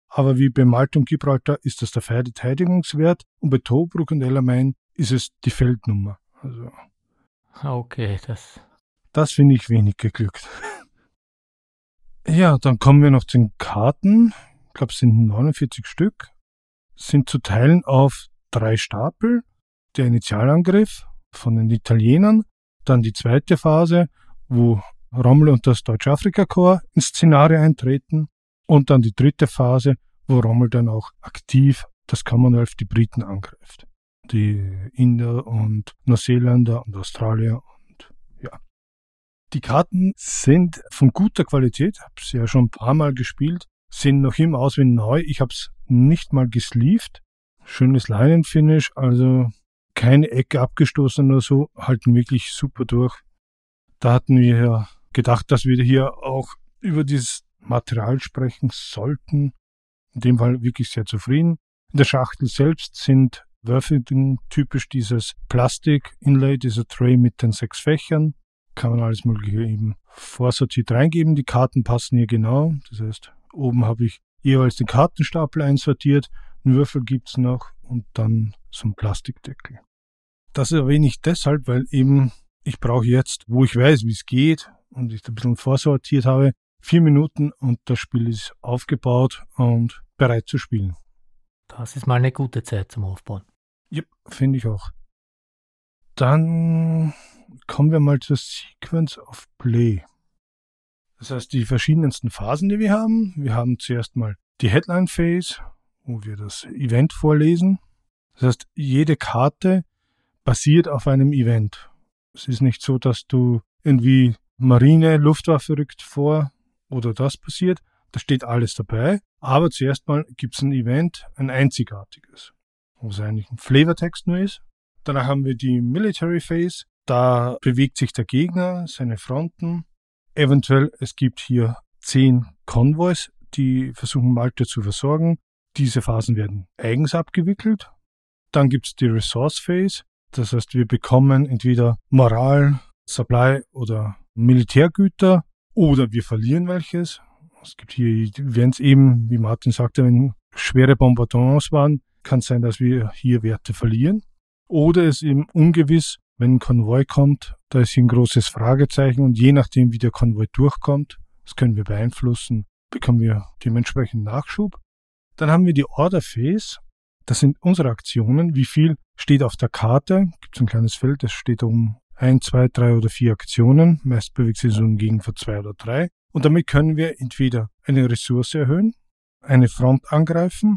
aber wie bei Malta und Gibraltar ist das der Verteidigungswert und bei Tobruk und El Alamein ist es die Feldnummer. Also Okay, das finde ich wenig geglückt. Ja, dann kommen wir noch zu den Karten. Ich glaube, es sind 49 Stück. Sind zu teilen auf 3 Stapel. Der Initialangriff von den Italienern, dann die zweite Phase, wo Rommel und das Deutsch-Afrika-Korps ins Szenario eintreten und dann die dritte Phase, wo Rommel dann auch aktiv das Commonwealth, die Briten, angreift. Die Inder und Neuseeländer und Australier und ja. Die Karten sind von guter Qualität, habe sie ja schon ein paar Mal gespielt, sehen noch immer aus wie neu. Ich habe es nicht mal gesleeved. Schönes Leinenfinish, also keine Ecke abgestoßen oder so, halten wirklich super durch. Da hatten wir ja gedacht, dass wir hier auch über dieses Material sprechen sollten. In dem Fall wirklich sehr zufrieden. In der Schachtel selbst sind Würfeln typisch dieses Plastik-Inlay, dieser Tray mit den 6 Fächern. Kann man alles Mögliche eben vorsortiert reingeben. Die Karten passen hier genau. Das heißt, oben habe ich jeweils den Kartenstapel einsortiert. Einen Würfel gibt es noch und dann so ein Plastikdeckel. Das erwähne ich deshalb, weil eben ich brauche jetzt, wo ich weiß, wie es geht und ich ein bisschen vorsortiert habe, 4 Minuten und das Spiel ist aufgebaut und bereit zu spielen. das ist mal eine gute Zeit zum Aufbauen. Ja, finde ich auch. Dann kommen wir mal zur Sequence of Play. Das heißt, die verschiedensten Phasen, die wir haben. Wir haben zuerst mal die Headline Phase, wo wir das Event vorlesen. Das heißt, jede Karte basiert auf einem Event. Es ist nicht so, dass du irgendwie Marine, Luftwaffe rückt vor oder das passiert. Da steht alles dabei. Aber zuerst mal gibt es ein Event, ein einzigartiges, wo es eigentlich ein Flavortext nur ist. Danach haben wir die Military Phase. Da bewegt sich der Gegner, seine Fronten. Eventuell, es gibt hier 10 Konvois, die versuchen Malta zu versorgen. Diese Phasen werden eigens abgewickelt. Dann gibt es die Resource Phase. Das heißt, wir bekommen entweder Moral, Supply oder Militärgüter oder wir verlieren welches. Es gibt hier Events eben, wie Martin sagte, wenn schwere Bombardements waren, kann es sein, dass wir hier Werte verlieren. Oder es ist eben ungewiss, wenn ein Konvoi kommt, da ist hier ein großes Fragezeichen und je nachdem, wie der Konvoi durchkommt, das können wir beeinflussen, bekommen wir dementsprechend Nachschub. Dann haben wir die Order Phase. Das sind unsere Aktionen. Wie viel steht auf der Karte? Gibt es ein kleines Feld, das steht um 1, 2, 3 oder 4 Aktionen. Meist bewegt sich so gegen für 2 oder 3. Und damit können wir entweder eine Ressource erhöhen, eine Front angreifen,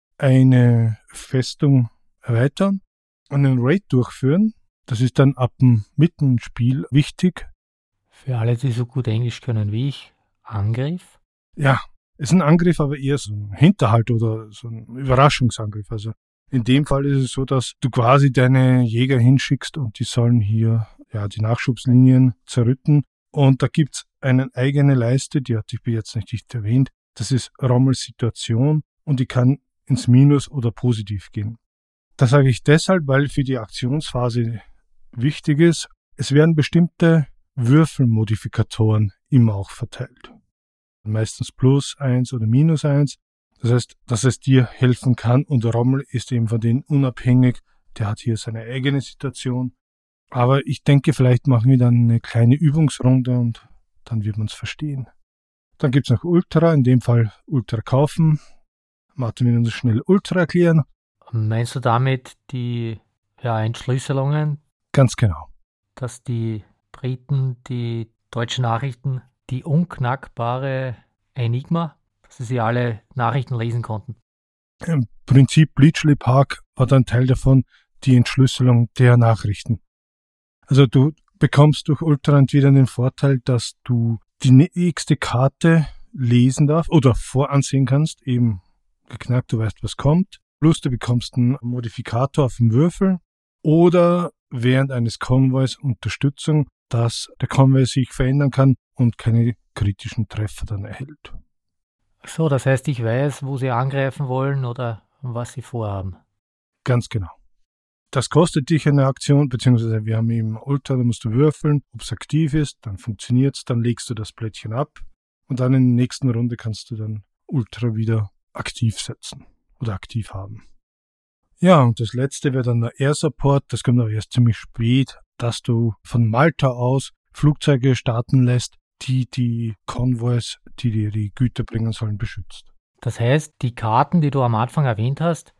eine Festung erweitern, einen Raid durchführen. Das ist dann ab dem Mittenspiel wichtig. Für alle, die so gut Englisch können wie ich, Angriff? Ja, es ist ein Angriff, aber eher so ein Hinterhalt oder so ein Überraschungsangriff. Also in dem Fall ist es so, dass du quasi deine Jäger hinschickst und die sollen hier die Nachschubslinien zerrütten. Und da gibt es eine eigene Leiste, die hatte ich bis jetzt nicht erwähnt. Das ist Rommels Situation und die kann ins Minus oder positiv gehen. Das sage ich deshalb, weil für die Aktionsphase wichtig ist, es werden bestimmte Würfelmodifikatoren immer auch verteilt. Meistens +1 oder -1. Das heißt, dass es dir helfen kann und Rommel ist eben von denen unabhängig. Der hat hier seine eigene Situation. Aber ich denke, vielleicht machen wir dann eine kleine Übungsrunde und dann wird man es verstehen. Dann gibt es noch Ultra, in dem Fall Ultra kaufen. Martin will uns schnell Ultra erklären. Meinst du damit die Entschlüsselungen? Ganz genau. Dass die Briten, die deutschen Nachrichten, die unknackbare Enigma, dass sie alle Nachrichten lesen konnten? Im Prinzip Bletchley Park war dann Teil davon, die Entschlüsselung der Nachrichten. Also du bekommst durch Ultra entweder den Vorteil, dass du die nächste Karte lesen darfst oder voransehen kannst, eben geknackt, du weißt, was kommt. Plus du bekommst einen Modifikator auf dem Würfel oder während eines Konvois Unterstützung, dass der Konvoi sich verändern kann und keine kritischen Treffer dann erhält. So, das heißt, ich weiß, wo sie angreifen wollen oder was sie vorhaben. Ganz genau. Das kostet dich eine Aktion, beziehungsweise wir haben eben Ultra, da musst du würfeln, ob es aktiv ist, dann funktioniert es, dann legst du das Plättchen ab und dann in der nächsten Runde kannst du dann Ultra wieder aktiv setzen oder aktiv haben. Ja, und das letzte wäre dann der Air Support, das kommt aber erst ziemlich spät, dass du von Malta aus Flugzeuge starten lässt, die Konvois, die die Güter bringen sollen, beschützt. Das heißt, die Karten, die du am Anfang erwähnt hast,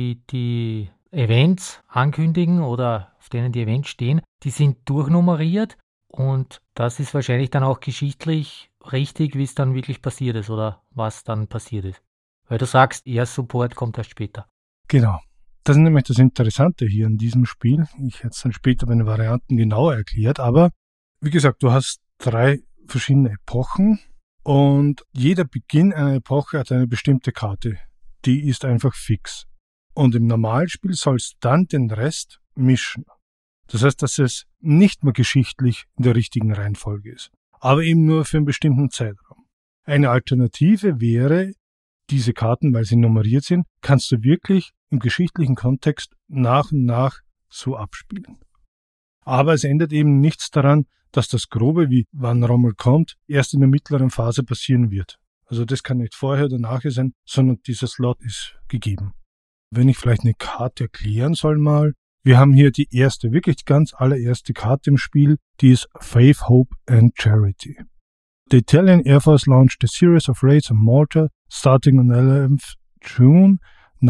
die Events ankündigen oder auf denen die Events stehen, die sind durchnummeriert und das ist wahrscheinlich dann auch geschichtlich richtig, wie es dann wirklich passiert ist oder was dann passiert ist. Weil du sagst, Air Support kommt erst später. Genau. Das ist nämlich das Interessante hier in diesem Spiel. Ich hätte es dann später meine Varianten genauer erklärt, aber wie gesagt, du hast 3 verschiedene Epochen und jeder Beginn einer Epoche hat eine bestimmte Karte. Die ist einfach fix. Und im Normalspiel sollst du dann den Rest mischen. Das heißt, dass es nicht mehr geschichtlich in der richtigen Reihenfolge ist, aber eben nur für einen bestimmten Zeitraum. Eine Alternative wäre, diese Karten, weil sie nummeriert sind, kannst du wirklich im geschichtlichen Kontext nach und nach so abspielen. Aber es ändert eben nichts daran, dass das Grobe, wie wann Rommel kommt, erst in der mittleren Phase passieren wird. Also das kann nicht vorher oder nachher sein, sondern dieser Slot ist gegeben. Wenn ich vielleicht eine Karte erklären soll mal, wir haben hier die erste, wirklich ganz allererste Karte im Spiel, die ist Faith, Hope and Charity. The Italian Air Force launched a series of raids on Malta starting on 11th June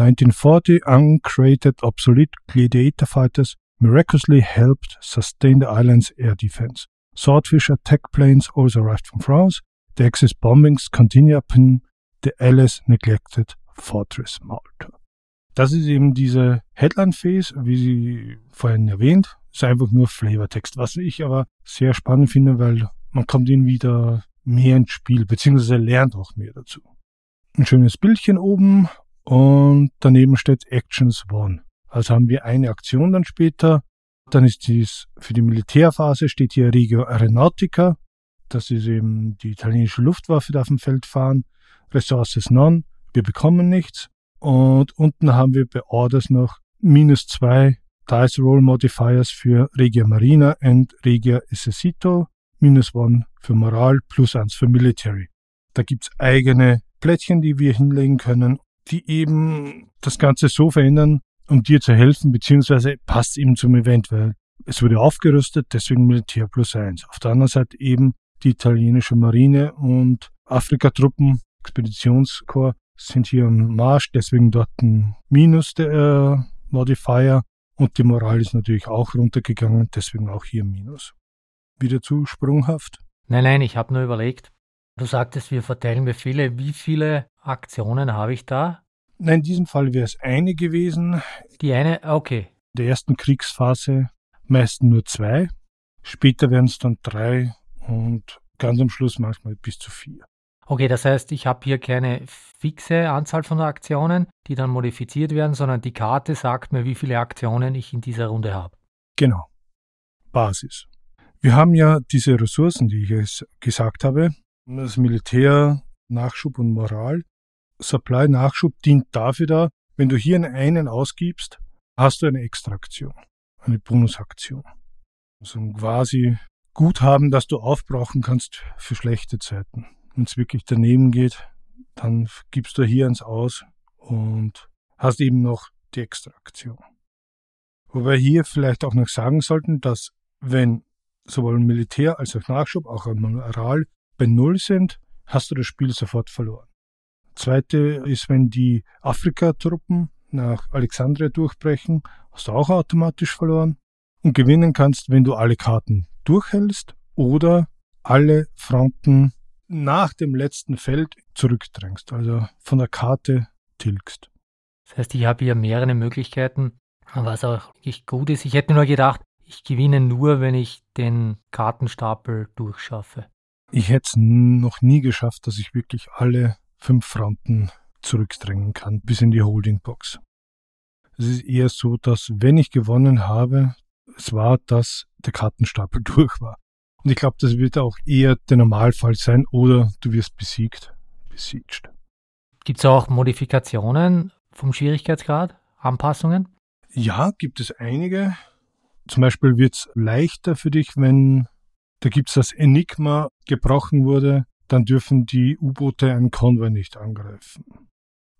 1940. Uncreated, obsolete gladiator fighters miraculously helped sustain the island's air defense. Swordfish attack planes also arrived from France. The Axis bombings continue upon the Allies' neglected fortress Malta. Das ist eben diese Headline-Phase, wie sie vorhin erwähnt, ist einfach nur Flavortext, was ich aber sehr spannend finde, weil man kommt ihnen wieder mehr ins Spiel, beziehungsweise lernt auch mehr dazu. Ein schönes Bildchen oben und daneben steht Actions Won. Also haben wir eine Aktion dann später. Dann ist dies für die Militärphase steht hier Regio Aeronautica. Das ist eben die italienische Luftwaffe, die auf dem Feld fahren. Resources None, wir bekommen nichts. Und unten haben wir bei Orders noch -2 Dice Roll Modifiers für Regia Marina und Regia Esercito, -1 für Moral, +1 für Military. Da gibt es eigene Plättchen, die wir hinlegen können, die eben das Ganze so verändern, um dir zu helfen, beziehungsweise passt eben zum Event, weil es wurde aufgerüstet, deswegen Militär +1. Auf der anderen Seite eben die italienische Marine und Afrika-Truppen, Expeditionskorps, sind hier am Marsch, deswegen dort ein Minus der Modifier und die Moral ist natürlich auch runtergegangen, deswegen auch hier ein Minus. Wieder zu sprunghaft? Nein, ich habe nur überlegt. Du sagtest, wir verteilen Befehle. Wie viele Aktionen habe ich da? Nein, in diesem Fall wäre es eine gewesen. Die eine, okay. In der ersten Kriegsphase meistens nur 2. Später werden es dann 3 und ganz am Schluss manchmal bis zu 4. Okay, das heißt, ich habe hier keine fixe Anzahl von Aktionen, die dann modifiziert werden, sondern die Karte sagt mir, wie viele Aktionen ich in dieser Runde habe. Genau. Basis. Wir haben ja diese Ressourcen, die ich jetzt gesagt habe. Das Militär, Nachschub und Moral. Supply, Nachschub dient dafür da, wenn du hier einen ausgibst, hast du eine Extraaktion, eine Bonusaktion. Also quasi Guthaben, das du aufbrauchen kannst für schlechte Zeiten. Wenn es wirklich daneben geht, dann gibst du hier eins aus und hast eben noch die Extraaktion. Wobei hier vielleicht auch noch sagen sollten, dass wenn sowohl Militär als auch Nachschub, auch Moral bei 0 sind, hast du das Spiel sofort verloren. Zweite ist, wenn die Afrika-Truppen nach Alexandria durchbrechen, hast du auch automatisch verloren. Und gewinnen kannst, wenn du alle Karten durchhältst oder alle Fronten nach dem letzten Feld zurückdrängst, also von der Karte tilgst. Das heißt, ich habe hier mehrere Möglichkeiten, was auch wirklich gut ist. Ich hätte nur gedacht, ich gewinne nur, wenn ich den Kartenstapel durchschaffe. Ich hätte es noch nie geschafft, dass ich wirklich alle 5 Fronten zurückdrängen kann, bis in die Holdingbox. Es ist eher so, dass wenn ich gewonnen habe, es war, dass der Kartenstapel durch war. Und ich glaube, das wird auch eher der Normalfall sein oder du wirst besiegt. Gibt es auch Modifikationen vom Schwierigkeitsgrad, Anpassungen? Ja, gibt es einige. Zum Beispiel wird es leichter für dich, wenn da gibt es das Enigma gebrochen wurde, dann dürfen die U-Boote einen Konvoi nicht angreifen.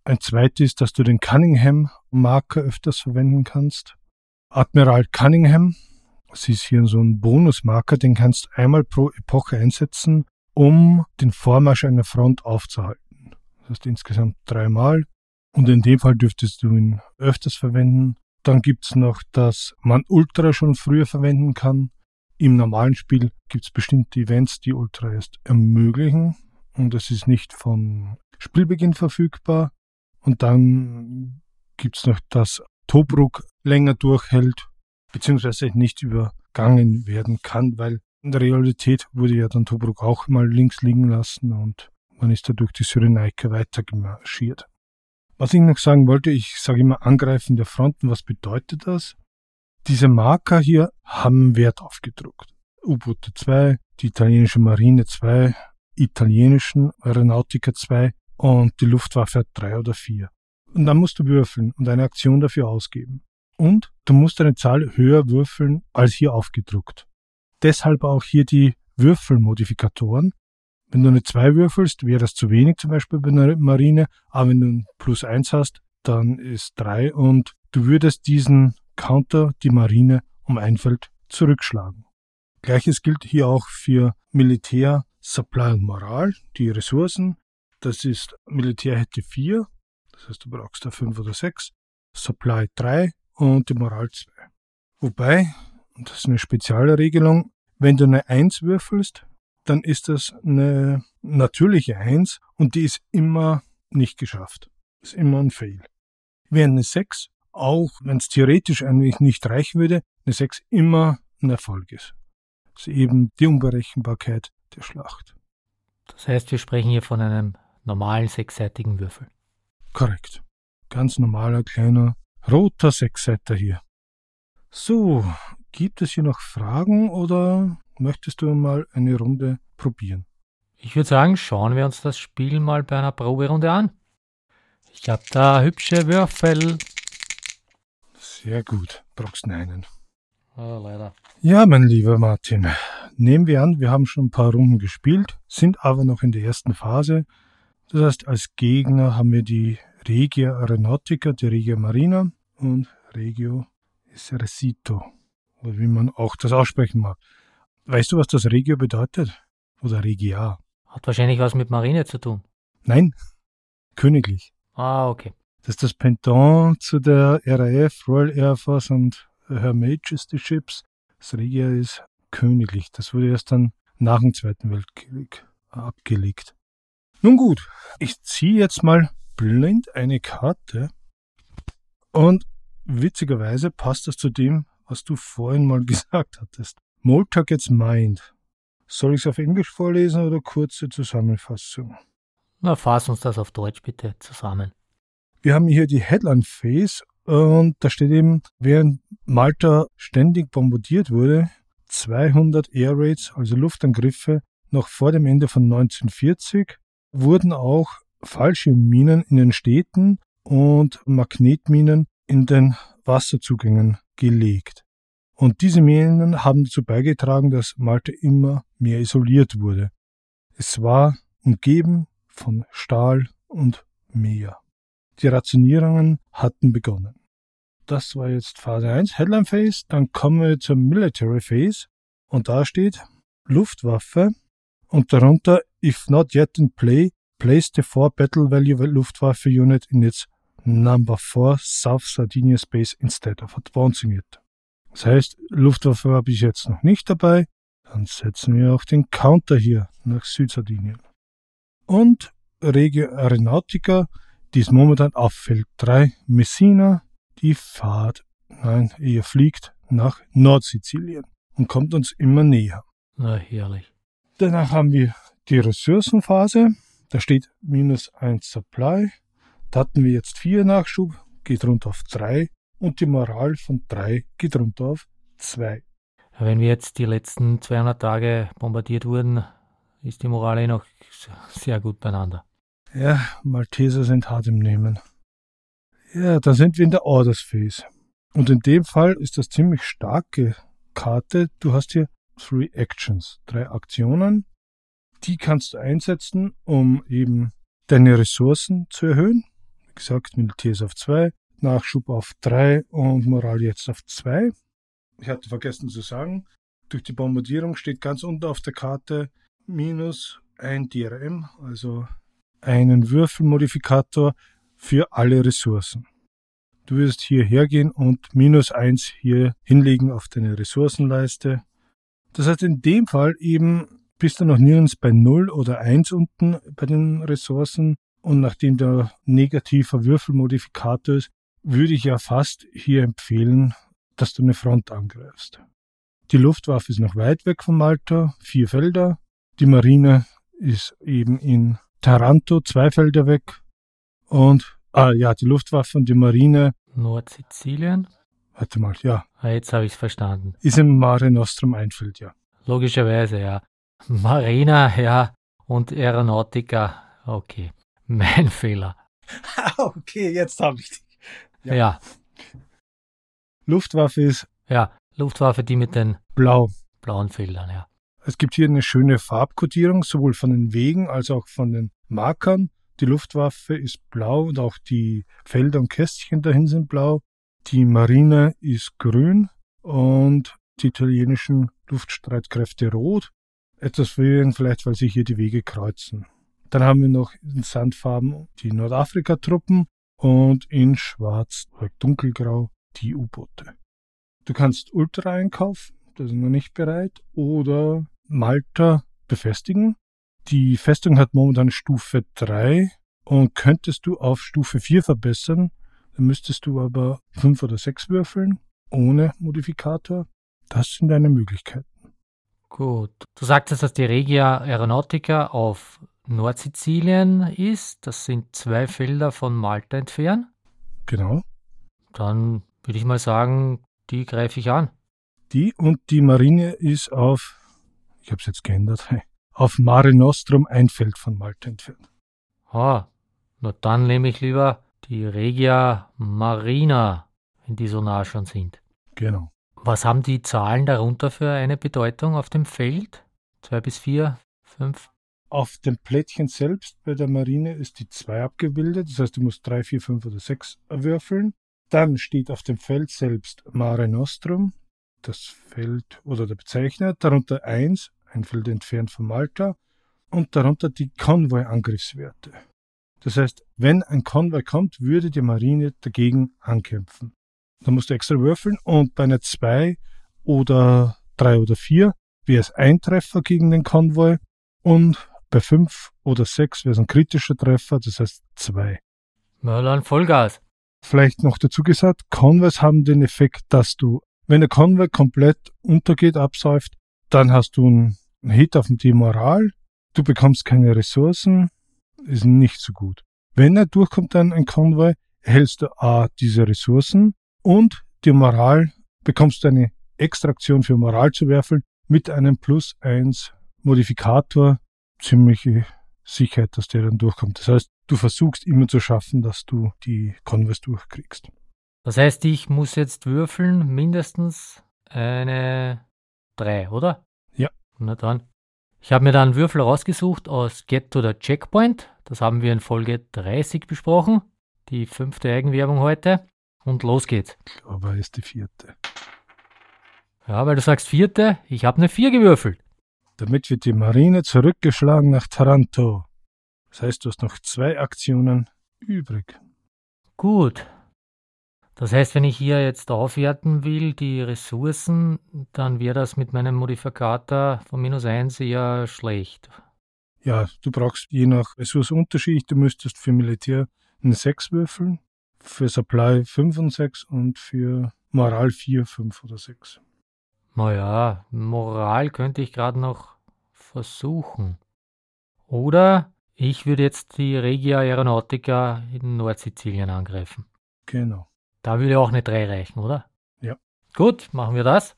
Ein zweites ist, dass du den Cunningham-Marker öfters verwenden kannst. Admiral Cunningham, das ist hier so ein Bonusmarker, den kannst du einmal pro Epoche einsetzen, um den Vormarsch einer Front aufzuhalten. Das heißt insgesamt 3 Mal. Und in dem Fall dürftest du ihn öfters verwenden. Dann gibt es noch, dass man Ultra schon früher verwenden kann. Im normalen Spiel gibt es bestimmte Events, die Ultra erst ermöglichen. Und es ist nicht von Spielbeginn verfügbar. Und dann gibt es noch, dass Tobruk länger durchhält, beziehungsweise nicht übergangen werden kann, weil in der Realität wurde ja dann Tobruk auch mal links liegen lassen und man ist da durch die Cyrenaika weitergemarschiert. Was ich noch sagen wollte, ich sage immer Angreifen der Fronten, was bedeutet das? Diese Marker hier haben Wert aufgedruckt. U-Boote 2, die italienische Marine 2, italienischen Aeronautica 2 und die Luftwaffe hat 3 oder 4. Und dann musst du würfeln und eine Aktion dafür ausgeben. Und du musst eine Zahl höher würfeln als hier aufgedruckt. Deshalb auch hier die Würfelmodifikatoren. Wenn du eine 2 würfelst, wäre das zu wenig, zum Beispiel bei einer Marine. Aber wenn du ein +1 hast, dann ist 3 und du würdest diesen Counter, die Marine, um ein Feld zurückschlagen. Gleiches gilt hier auch für Militär, Supply und Moral, die Ressourcen. Das ist Militär hätte 4, das heißt du brauchst da 5 oder 6, Supply 3 und die Moral 2. Wobei, und das ist eine spezielle Regelung, wenn du eine 1 würfelst, dann ist das eine natürliche 1 und die ist immer nicht geschafft. Ist immer ein Fail. Während eine 6, auch wenn es theoretisch eigentlich nicht reichen würde, eine 6 immer ein Erfolg ist. Das ist eben die Unberechenbarkeit der Schlacht. Das heißt, wir sprechen hier von einem normalen 6-seitigen Würfel. Korrekt. Ganz normaler, kleiner, roter 6-Seiter hier. So, gibt es hier noch Fragen oder möchtest du mal eine Runde probieren? Ich würde sagen, schauen wir uns das Spiel mal bei einer Proberunde an. Ich habe da hübsche Würfel. Sehr gut. Brauchst du einen? Oh, leider. Ja, mein lieber Martin. Nehmen wir an, wir haben schon ein paar Runden gespielt, sind aber noch in der ersten Phase. Das heißt, als Gegner haben wir die Regia Aeronautica, die Regia Marina und Regio Esercito, oder wie man auch das aussprechen mag. Weißt du, was das Regio bedeutet? Oder Regia? Hat wahrscheinlich was mit Marine zu tun. Nein, königlich. Ah, okay. Das ist das Pendant zu der RAF, Royal Air Force und Her Majesty Ships. Das Regia ist königlich. Das wurde erst dann nach dem Zweiten Weltkrieg abgelegt. Nun gut, ich ziehe jetzt mal blind eine Karte und witzigerweise passt das zu dem, was du vorhin mal gesagt hattest. Malta gets mined. Soll ich es auf Englisch vorlesen oder kurze Zusammenfassung? Na, fass uns das auf Deutsch bitte zusammen. Wir haben hier die Headline Phase und da steht eben, während Malta ständig bombardiert wurde, 200 Air Raids, also Luftangriffe, noch vor dem Ende von 1940, wurden auch Fallschirmminen in den Städten und Magnetminen in den Wasserzugängen gelegt. Und diese Minen haben dazu beigetragen, dass Malta immer mehr isoliert wurde. Es war umgeben von Stahl und Meer. Die Rationierungen hatten begonnen. Das war jetzt Phase 1, Headline Phase. Dann kommen wir zur Military Phase. Und da steht Luftwaffe und darunter, if not yet in play, place the 4 Battle Value Luftwaffe Unit in its Number 4 South Sardinia Space instead of advancing it. Das heißt, Luftwaffe habe ich jetzt noch nicht dabei. Dann setzen wir auch den Counter hier nach Südsardinien. Und Regio Aeronautica, die ist momentan auf Feld 3 Messina, die fliegt nach Nordsizilien und kommt uns immer näher. Na, herrlich. Danach haben wir die Ressourcenphase, da steht -1 Supply, da hatten wir jetzt 4 Nachschub, geht runter auf 3 und die Moral von 3 geht runter auf 2. Wenn wir jetzt die letzten 200 Tage bombardiert wurden, ist die Moral noch sehr gut beieinander. Ja, Malteser sind hart im Nehmen. Ja, da sind wir in der Orders Phase. Und in dem Fall ist das ziemlich starke Karte. Du hast hier 3 Actions, 3 Aktionen. Die kannst du einsetzen, um eben deine Ressourcen zu erhöhen. gesagt, Militär ist auf 2, Nachschub auf 3 und Moral jetzt auf 2. Ich hatte vergessen zu sagen, durch die Bombardierung steht ganz unten auf der Karte minus ein DRM, also einen Würfelmodifikator für alle Ressourcen. Du wirst hier hergehen und minus 1 hier hinlegen auf deine Ressourcenleiste. Das heißt, in dem Fall eben bist du noch nirgends bei 0 oder 1 unten bei den Ressourcen. Und nachdem der negativer Würfelmodifikator ist, würde ich ja fast hier empfehlen, dass du eine Front angreifst. Die Luftwaffe ist noch weit weg von Malta, 4 Felder. Die Marine ist eben in Taranto, 2 Felder weg. Und, die Luftwaffe und die Marine. Nordsizilien? Warte mal, ja. Jetzt habe ich es verstanden. Ist im Mare Nostrum ein Feld, ja. Logischerweise, ja. Marina, ja, und Aeronautica, okay. Mein Fehler. Okay, jetzt habe ich dich. Ja. Luftwaffe ist... Ja, Luftwaffe, die mit den blauen Feldern, ja. Es gibt hier eine schöne Farbkodierung, sowohl von den Wegen als auch von den Markern. Die Luftwaffe ist blau und auch die Felder und Kästchen dahin sind blau. Die Marine ist grün und die italienischen Luftstreitkräfte rot. Etwas verwirrend vielleicht, weil sich hier die Wege kreuzen. Dann haben wir noch in Sandfarben die Nordafrika-Truppen und in schwarz oder dunkelgrau die U-Boote. Du kannst Ultra einkaufen, das ist noch nicht bereit, oder Malta befestigen. Die Festung hat momentan Stufe 3 und könntest du auf Stufe 4 verbessern, dann müsstest du aber 5 oder 6 würfeln, ohne Modifikator. Das sind deine Möglichkeiten. Gut. Du sagtest, dass die Regia Aeronautica auf Nordsizilien ist. Das sind 2 Felder von Malta entfernt. Genau. Dann würde ich mal sagen, die greife ich an. Die und die Marine ist auf, ich habe es jetzt geändert, auf Mare Nostrum ein Feld von Malta entfernt. Na dann nehme ich lieber die Regia Marina, wenn die so nah schon sind. Genau. Was haben die Zahlen darunter für eine Bedeutung auf dem Feld? 2 bis 4, 5? Auf dem Plättchen selbst bei der Marine ist die 2 abgebildet. Das heißt, du musst 3, 4, 5 oder 6 würfeln. Dann steht auf dem Feld selbst Mare Nostrum, das Feld oder der Bezeichner. Darunter 1, ein Feld entfernt von Malta. Und darunter die Konvoi-Angriffswerte. Das heißt, wenn ein Konvoi kommt, würde die Marine dagegen ankämpfen. Da musst du extra würfeln und bei einer 2 oder 3 oder 4 wäre es ein Treffer gegen den Konvoi und bei 5 oder 6 wäre es ein kritischer Treffer, das heißt 2. Na dann Vollgas. Vielleicht noch dazu gesagt, Konvois haben den Effekt, dass du, wenn der Konvoi komplett untergeht, absäuft, dann hast du einen Hit auf die Moral, du bekommst keine Ressourcen, ist nicht so gut. Wenn er durchkommt, dann ein Konvoi, erhältst du diese Ressourcen und die Moral, bekommst du eine Extraktion für Moral zu werfen mit einem +1 Modifikator, ziemliche Sicherheit, dass der dann durchkommt. Das heißt, du versuchst immer zu schaffen, dass du die Konvois durchkriegst. Das heißt, ich muss jetzt würfeln mindestens eine 3, oder? Ja. Na dann. Ich habe mir da einen Würfel rausgesucht aus Get to the Checkpoint. Das haben wir in Folge 30 besprochen. Die 5. Eigenwerbung heute. Und los geht's. Ich glaube, er ist die 4. Ja, weil du sagst 4. Ich habe eine 4 gewürfelt. Damit wird die Marine zurückgeschlagen nach Taranto. Das heißt, du hast noch 2 Aktionen übrig. Gut. Das heißt, wenn ich hier jetzt aufwerten will, die Ressourcen, dann wäre das mit meinem Modifikator von -1 eher schlecht. Ja, du brauchst je nach Ressourcenunterschied, du müsstest für Militär eine 6 würfeln, für Supply 5 und 6 und für Moral 4, 5 oder 6. Naja, Moral könnte ich gerade noch versuchen. Oder ich würde jetzt die Regia Aeronautica in Nordsizilien angreifen. Genau. Da würde auch eine 3 reichen, oder? Ja. Gut, machen wir das.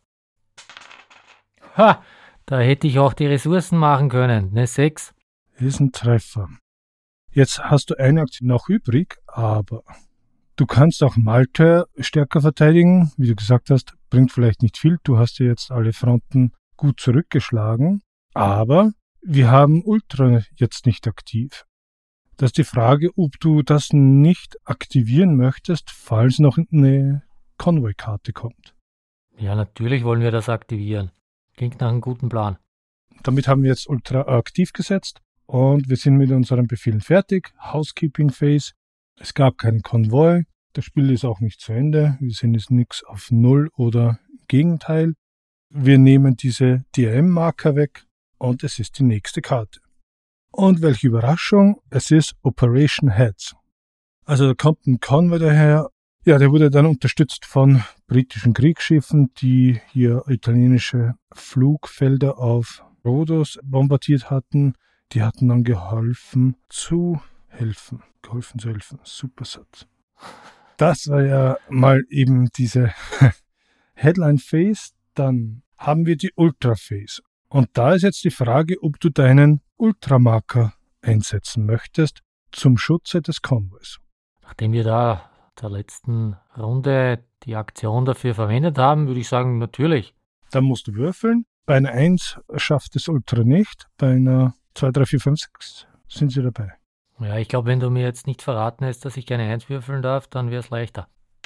Ha, da hätte ich auch die Ressourcen machen können. Eine 6. Ist ein Treffer. Jetzt hast du eine Aktion noch übrig, aber du kannst auch Malta stärker verteidigen. Wie du gesagt hast, bringt vielleicht nicht viel. Du hast ja jetzt alle Fronten gut zurückgeschlagen. Aber wir haben Ultra jetzt nicht aktiv. Das ist die Frage, ob du das nicht aktivieren möchtest, falls noch eine Convoy-Karte kommt. Ja, natürlich wollen wir das aktivieren. Klingt nach einem guten Plan. Damit haben wir jetzt Ultra aktiv gesetzt und wir sind mit unseren Befehlen fertig. Housekeeping Phase. Es gab keinen Konvoi. Das Spiel ist auch nicht zu Ende. Wir sind jetzt nichts auf Null oder im Gegenteil. Wir nehmen diese DRM-Marker weg und es ist die nächste Karte. Und welche Überraschung, es ist Operation Heads. Also da kommt ein Konvoi daher. Ja, der wurde dann unterstützt von britischen Kriegsschiffen, die hier italienische Flugfelder auf Rhodos bombardiert hatten. Die hatten dann geholfen zu helfen. Super Satz. Das war ja mal eben diese Headline Phase. Dann haben wir die Ultra Phase. Und da ist jetzt die Frage, ob du deinen Ultramarker einsetzen möchtest zum Schutze des Konvois. Nachdem wir da der letzten Runde die Aktion dafür verwendet haben, würde ich sagen, natürlich. Dann musst du würfeln. Bei einer 1 schafft es Ultra nicht. Bei einer 2, 3, 4, 5, 6 sind sie dabei. Ja, ich glaube, wenn du mir jetzt nicht verraten hättest, dass ich keine 1 würfeln darf, dann wäre es leichter.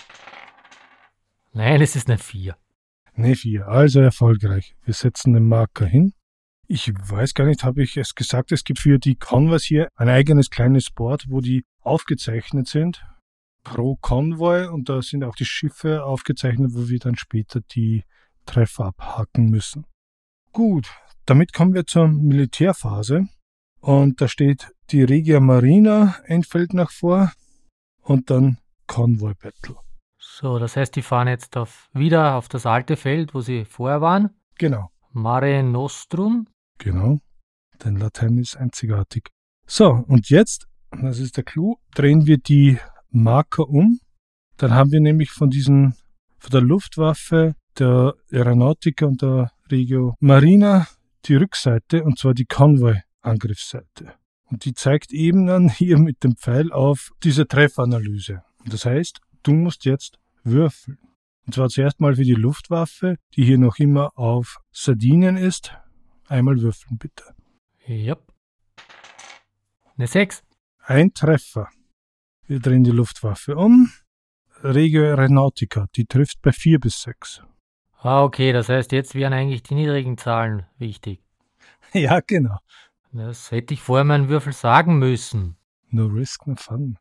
Nein, es ist eine 4. Ne, 4. Also erfolgreich. Wir setzen den Marker hin. Ich weiß gar nicht, habe ich es gesagt, es gibt für die Convoys hier ein eigenes kleines Board, wo die aufgezeichnet sind. Pro Konvoi, und da sind auch die Schiffe aufgezeichnet, wo wir dann später die Treffer abhaken müssen. Gut, damit kommen wir zur Militärphase. Und da steht die Regia Marina ein Feld nach vor und dann Convoy Battle. So, das heißt, die fahren jetzt wieder auf das alte Feld, wo sie vorher waren. Genau. Mare Nostrum. Genau. Denn Latein ist einzigartig. So, und jetzt, das ist der Clou, drehen wir die Marker um. Dann haben wir nämlich von der Luftwaffe, der Aeronautica und der Regio Marina die Rückseite, und zwar die Konvoi-Angriffsseite. Und die zeigt eben dann hier mit dem Pfeil auf diese Treffanalyse. Und das heißt, du musst jetzt würfeln. Und zwar zuerst mal für die Luftwaffe, die hier noch immer auf Sardinien ist. Einmal würfeln, bitte. Ja. Eine 6. Ein Treffer. Wir drehen die Luftwaffe um. Regio Aeronautica, die trifft bei 4 bis 6. Ah, okay, das heißt, jetzt wären eigentlich die niedrigen Zahlen wichtig. Ja, genau. Das hätte ich vorher meinen Würfel sagen müssen. No risk, no fun.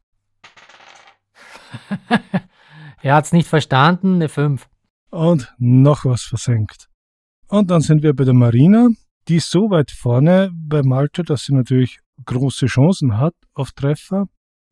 Er hat es nicht verstanden, eine 5. Und noch was versenkt. Und dann sind wir bei der Marina. Die ist so weit vorne bei Malta, dass sie natürlich große Chancen hat auf Treffer.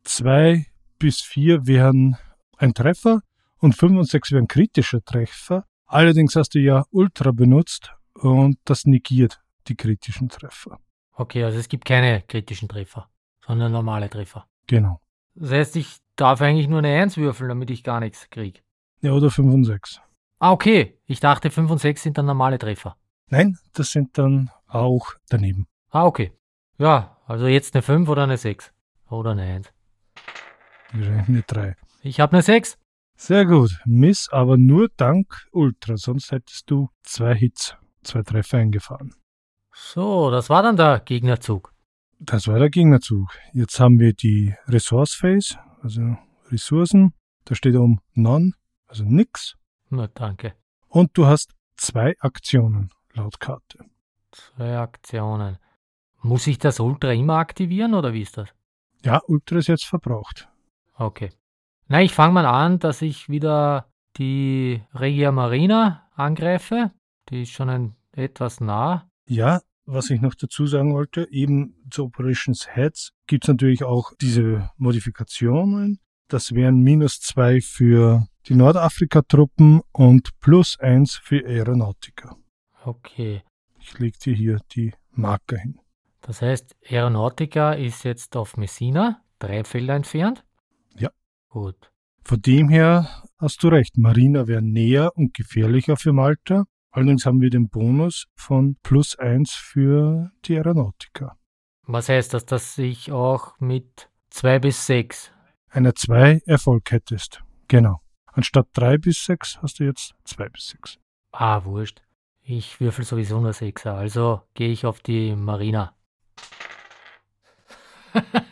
2 bis 4 wären ein Treffer und 5 und 6 wären kritischer Treffer. Allerdings hast du ja Ultra benutzt und das negiert die kritischen Treffer. Okay, also es gibt keine kritischen Treffer, sondern normale Treffer. Genau. Das heißt, ich darf eigentlich nur eine 1 würfeln, damit ich gar nichts kriege. Ja, oder 5 und 6. Ah, okay. Ich dachte, 5 und 6 sind dann normale Treffer. Nein, das sind dann auch daneben. Ah, okay. Ja, also jetzt eine 5 oder eine 6. Oder eine 1. Wahrscheinlich eine 3. Ich habe eine 6. Sehr gut. Miss, aber nur dank Ultra, sonst hättest du 2 Hits, 2 Treffer eingefahren. So, das war dann der Gegnerzug. Das war der Gegnerzug. Jetzt haben wir die Resource Phase, also Ressourcen. Da steht um None, also nix. Na, danke. Und du hast 2 Aktionen laut Karte. 2 Aktionen. Muss ich das Ultra immer aktivieren oder wie ist das? Ja, Ultra ist jetzt verbraucht. Okay. Na, ich fange mal an, dass ich wieder die Regia Marina angreife. Die ist schon etwas nah. Ja, was ich noch dazu sagen wollte, eben zu Operations Heads gibt es natürlich auch diese Modifikationen. Das wären -2 für die Nordafrika-Truppen und +1 für Aeronautica. Okay. Ich lege dir hier die Marker hin. Das heißt, Aeronautica ist jetzt auf Messina, 3 Felder entfernt? Ja. Gut. Von dem her hast du recht, Marina wäre näher und gefährlicher für Malta. Allerdings haben wir den Bonus von +1 für die Aeronautica. Was heißt das, dass ich auch mit 2 bis 6? Einer 2 Erfolg hättest. Genau. Anstatt 3 bis 6 hast du jetzt 2 bis 6. Ah, wurscht. Ich würfel sowieso nur 6er, also gehe ich auf die Marina.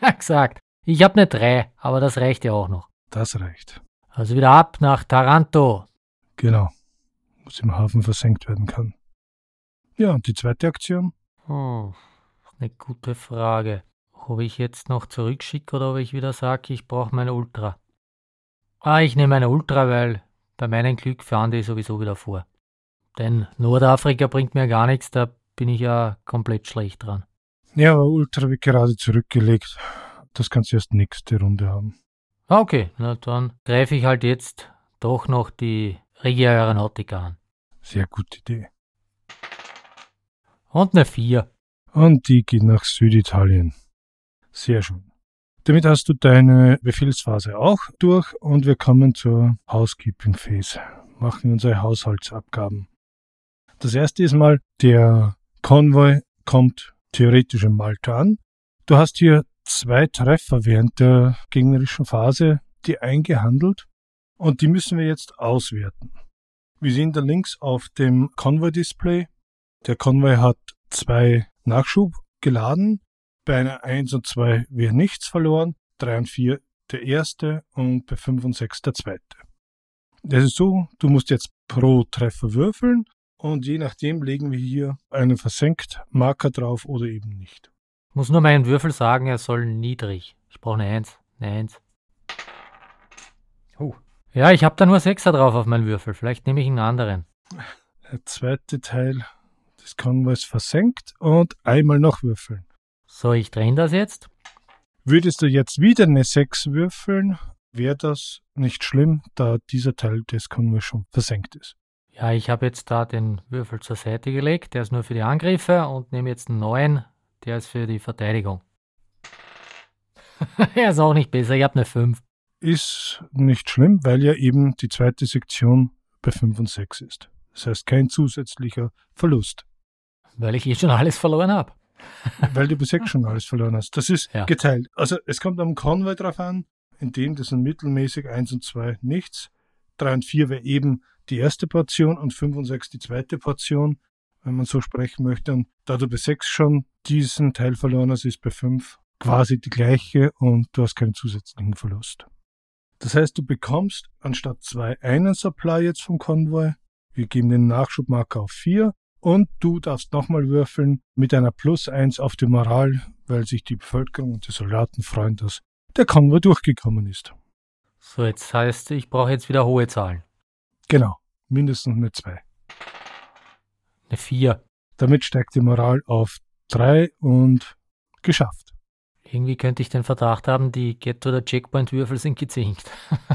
gesagt. Ich habe eine 3, aber das reicht ja auch noch. Das reicht. Also wieder ab nach Taranto. Genau. Wo es im Hafen versenkt werden kann. Ja, und die zweite Aktion? Eine gute Frage. Ob ich jetzt noch zurückschicke oder ob ich wieder sage, ich brauche meine Ultra. Ich nehme meine Ultra, weil bei meinem Glück fahren die sowieso wieder vor. Denn Nordafrika bringt mir gar nichts, da bin ich ja komplett schlecht dran. Ja, aber Ultra wird gerade zurückgelegt. Das kannst du erst nächste Runde haben. Okay, na dann greife ich halt jetzt doch noch die Regia Aeronautica an. Sehr gute Idee. Und eine 4. Und die geht nach Süditalien. Sehr schön. Damit hast du deine Befehlsphase auch durch und wir kommen zur Housekeeping Phase. Machen unsere Haushaltsabgaben. Das erste ist mal, der Konvoi kommt theoretisch in Malta an. Du hast hier 2 Treffer während der gegnerischen Phase, die eingehandelt und die müssen wir jetzt auswerten. Wir sehen da links auf dem Konvoi-Display, der Konvoi hat 2 Nachschub geladen. Bei einer 1 und 2 wäre nichts verloren, 3 und 4 der erste und bei 5 und 6 der zweite. Das ist so, du musst jetzt pro Treffer würfeln und je nachdem legen wir hier einen Versenkt-Marker drauf oder eben nicht. Ich muss nur meinen Würfel sagen, er soll niedrig. Ich brauche eine 1. Eine 1. Ja, ich habe da nur 6er drauf auf meinen Würfel. Vielleicht nehme ich einen anderen. Der zweite Teil des Konvois versenkt und einmal noch würfeln. So, ich trenne das jetzt. Würdest du jetzt wieder eine 6 würfeln, wäre das nicht schlimm, da dieser Teil des Konvois schon versenkt ist. Ja, ich habe jetzt da den Würfel zur Seite gelegt. Der ist nur für die Angriffe und nehme jetzt einen 9. Der ist für die Verteidigung. Er ist auch nicht besser. Ich habe eine 5. Ist nicht schlimm, weil ja eben die zweite Sektion bei 5 und 6 ist. Das heißt, kein zusätzlicher Verlust. Weil ich schon alles verloren habe. Weil du bis 6 schon alles verloren hast. Das ist Ja. geteilt. Also es kommt am Konvoi drauf an, in dem das sind mittelmäßig 1 und 2 nichts. 3 und 4 wäre eben die erste Portion und 5 und 6 die zweite Portion, wenn man so sprechen möchte. Und da du bei 6 schon diesen Teil verloren hast, ist bei 5 quasi die gleiche und du hast keinen zusätzlichen Verlust. Das heißt, du bekommst anstatt 2 einen Supply jetzt vom Konvoi. Wir geben den Nachschubmarker auf 4 und du darfst nochmal würfeln mit einer +1 auf die Moral, weil sich die Bevölkerung und die Soldaten freuen, dass der Konvoi durchgekommen ist. So, jetzt heißt, ich brauche jetzt wieder hohe Zahlen. Genau, mindestens eine 2. Eine 4. Damit steigt die Moral auf 3 und geschafft. Irgendwie könnte ich den Verdacht haben, die Get- oder Checkpoint-Würfel sind gezinkt.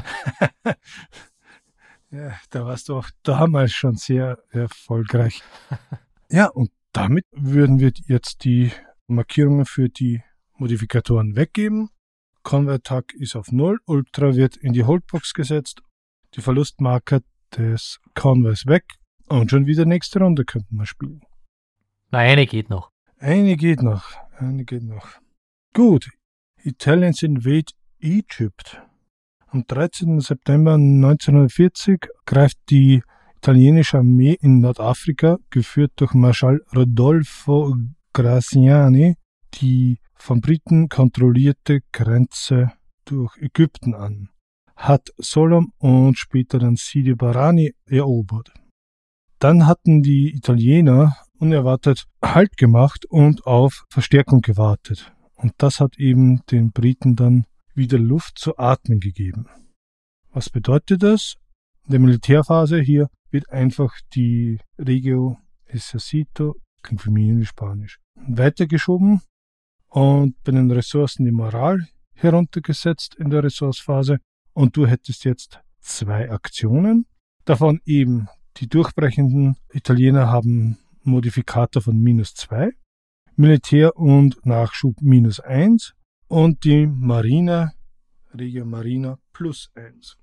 Ja, da warst du auch damals schon sehr erfolgreich. Ja, und damit würden wir jetzt die Markierungen für die Modifikatoren weggeben. Konvoi-Attack ist auf 0, Ultra wird in die Holdbox gesetzt, die Verlustmarker des Konvois weg und schon wieder nächste Runde könnten wir spielen. Na, eine geht noch. Eine geht noch. Gut, Italians invade Egypt. Am 13. September 1940 greift die italienische Armee in Nordafrika, geführt durch Marschall Rodolfo Graziani, die von Briten kontrollierte Grenze durch Ägypten an, hat Solom und später dann Sidi Barrani erobert. Dann hatten die Italiener unerwartet Halt gemacht und auf Verstärkung gewartet. Und das hat eben den Briten dann wieder Luft zu atmen gegeben. Was bedeutet das? In der Militärphase hier wird einfach die Regio Esercito, klingt für mich in Spanisch, weitergeschoben und bei den Ressourcen die Moral heruntergesetzt in der Ressourcephase und du hättest jetzt 2 Aktionen. Davon eben die durchbrechenden Italiener haben Modifikator von -2, Militär und Nachschub -1 und die Marine, Regia Marina +1.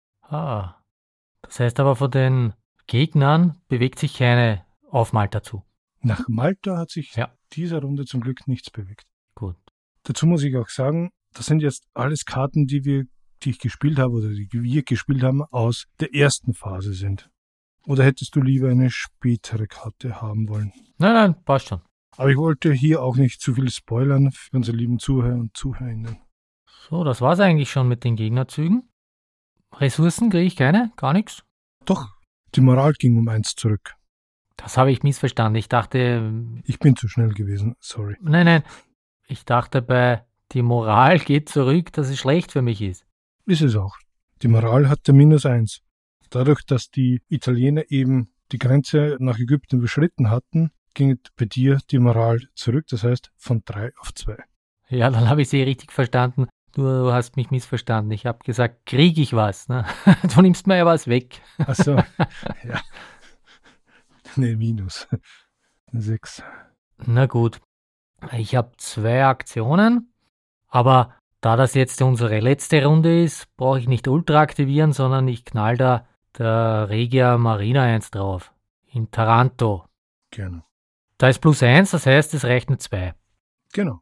Das heißt aber, von den Gegnern bewegt sich keine auf Malta zu. Nach Malta hat sich dieser Runde zum Glück nichts bewegt. Gut. Dazu muss ich auch sagen, das sind jetzt alles Karten, die ich gespielt habe oder die wir gespielt haben, aus der ersten Phase sind. Oder hättest du lieber eine spätere Karte haben wollen? Nein, passt schon. Aber ich wollte hier auch nicht zu viel spoilern für unsere lieben Zuhörer und Zuhörerinnen. So, das war's eigentlich schon mit den Gegnerzügen. Ressourcen kriege ich keine? Gar nichts? Doch, die Moral ging um 1 zurück. Das habe ich missverstanden. Ich dachte... Ich bin zu schnell gewesen, sorry. Nein. Ich dachte bei die Moral geht zurück, dass es schlecht für mich ist. Ist es auch. Die Moral hatte -1. Dadurch, dass die Italiener eben die Grenze nach Ägypten überschritten hatten, ging bei dir die Moral zurück, das heißt von 3 auf 2. Ja, dann habe ich sie richtig verstanden. Du hast mich missverstanden. Ich habe gesagt, kriege ich was? Ne? Du nimmst mir ja was weg. Ach so, ja. Nee, -6. Na gut. Ich habe 2 Aktionen, aber da das jetzt unsere letzte Runde ist, brauche ich nicht Ultra aktivieren, sondern ich knall da der Regia Marina 1 drauf. In Taranto. Gerne. Da ist +1, das heißt, es reicht eine 2. Genau.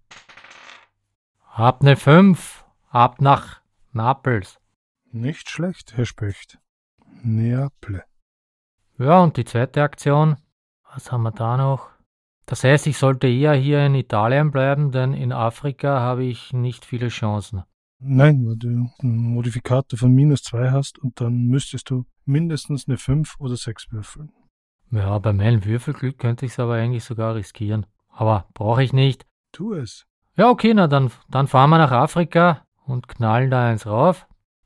Hab eine 5. Ab nach Naples. Nicht schlecht, Herr Specht. Neapel. Ja, und die zweite Aktion. Was haben wir da noch? Das heißt, ich sollte eher hier in Italien bleiben, denn in Afrika habe ich nicht viele Chancen. Nein, weil du einen Modifikator von -2 hast und dann müsstest du mindestens eine 5 oder 6 würfeln. Ja, bei meinem Würfelglück könnte ich es aber eigentlich sogar riskieren. Aber brauche ich nicht. Tu es. Ja, okay, na dann fahren wir nach Afrika und knallen da eins rauf.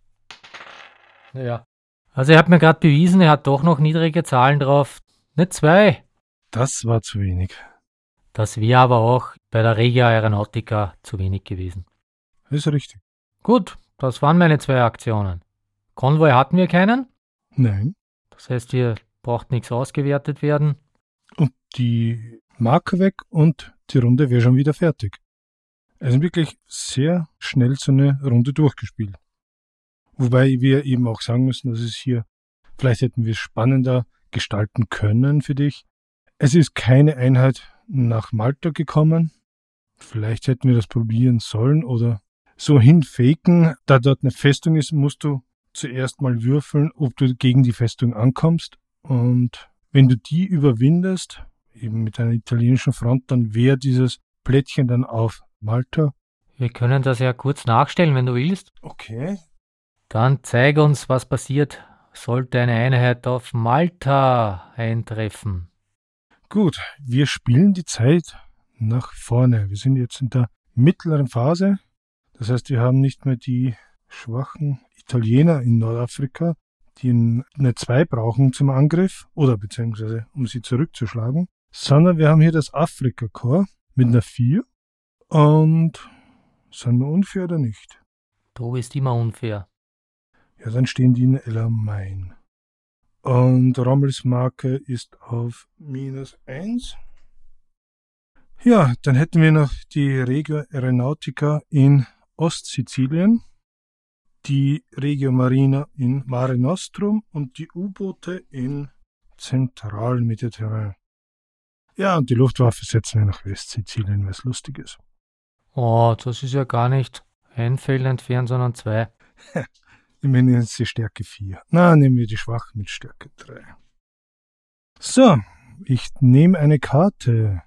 Ja. Also er hat mir gerade bewiesen, er hat doch noch niedrige Zahlen drauf. Eine 2. Das war zu wenig. Das wäre aber auch bei der Regia Aeronautica zu wenig gewesen. Ist richtig. Gut, das waren meine 2 Aktionen. Konvoi hatten wir keinen. Nein. Das heißt, hier braucht nichts ausgewertet werden. Und die Marke weg und die Runde wäre schon wieder fertig. Also wirklich sehr schnell so eine Runde durchgespielt. Wobei wir eben auch sagen müssen, dass es hier, vielleicht hätten wir es spannender gestalten können für dich. Es ist keine Einheit nach Malta gekommen. Vielleicht hätten wir das probieren sollen oder so hinfaken. Da dort eine Festung ist, musst du zuerst mal würfeln, ob du gegen die Festung ankommst. Und wenn du die überwindest, eben mit einer italienischen Front, dann wäre dieses Plättchen dann auf Malta. Wir können das ja kurz nachstellen, wenn du willst. Okay. Dann zeig uns, was passiert, sollte eine Einheit auf Malta eintreffen. Gut, wir spielen die Zeit nach vorne. Wir sind jetzt in der mittleren Phase. Das heißt, wir haben nicht mehr die schwachen Italiener in Nordafrika, die eine 2 brauchen zum Angriff oder beziehungsweise um sie zurückzuschlagen, sondern wir haben hier das Afrika-Korps mit einer 4. Und sind wir unfair oder nicht? Du bist immer unfair. Ja, dann stehen die in El Alamein. Und Rommels Marke ist auf -1. Ja, dann hätten wir noch die Regia Aeronautica in Ostsizilien, die Regia Marina in Mare Nostrum und die U-Boote in Zentralmediterran. Ja, und die Luftwaffe setzen wir nach Westsizilien, weil es lustig ist. Oh, das ist ja gar nicht ein Feld entfernt, sondern 2. Immerhin ist die Stärke 4. Na, nehmen wir die Schwachen mit Stärke 3. So, ich nehme eine Karte.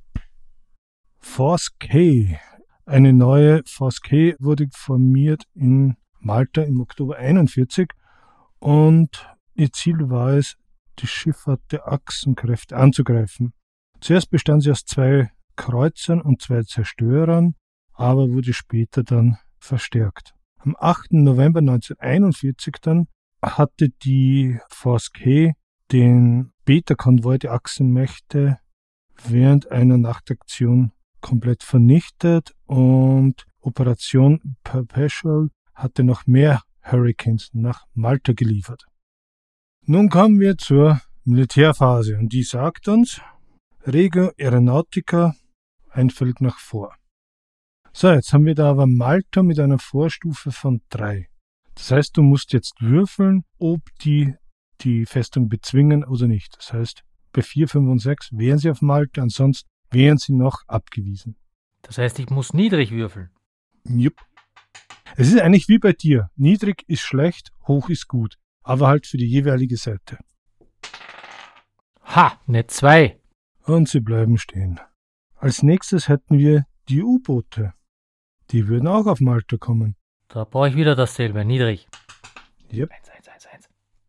Force K. Eine neue Force K wurde formiert in Malta im Oktober 41 und ihr Ziel war es, die Schifffahrt der Achsenkräfte anzugreifen. Zuerst bestand sie aus 2 Kreuzern und 2 Zerstörern, aber wurde später dann verstärkt. Am 8. November 1941 dann hatte die Force K den Beta-Konvoi der Achsenmächte während einer Nachtaktion komplett vernichtet und Operation Perpetual hatte noch mehr Hurricanes nach Malta geliefert. Nun kommen wir zur Militärphase und die sagt uns, Regia Aeronautica, ein Feld nach vor. So, jetzt haben wir da aber Malta mit einer Vorstufe von 3. Das heißt, du musst jetzt würfeln, ob die Festung bezwingen oder nicht. Das heißt, bei 4, 5 und 6 wären sie auf Malta, ansonsten wären sie noch abgewiesen. Das heißt, ich muss niedrig würfeln. Jupp. Es ist eigentlich wie bei dir. Niedrig ist schlecht, hoch ist gut. Aber halt für die jeweilige Seite. Ha, eine 2. Und sie bleiben stehen. Als nächstes hätten wir die U-Boote. Die würden auch auf Malta kommen. Da brauche ich wieder dasselbe, niedrig. Yep. 1.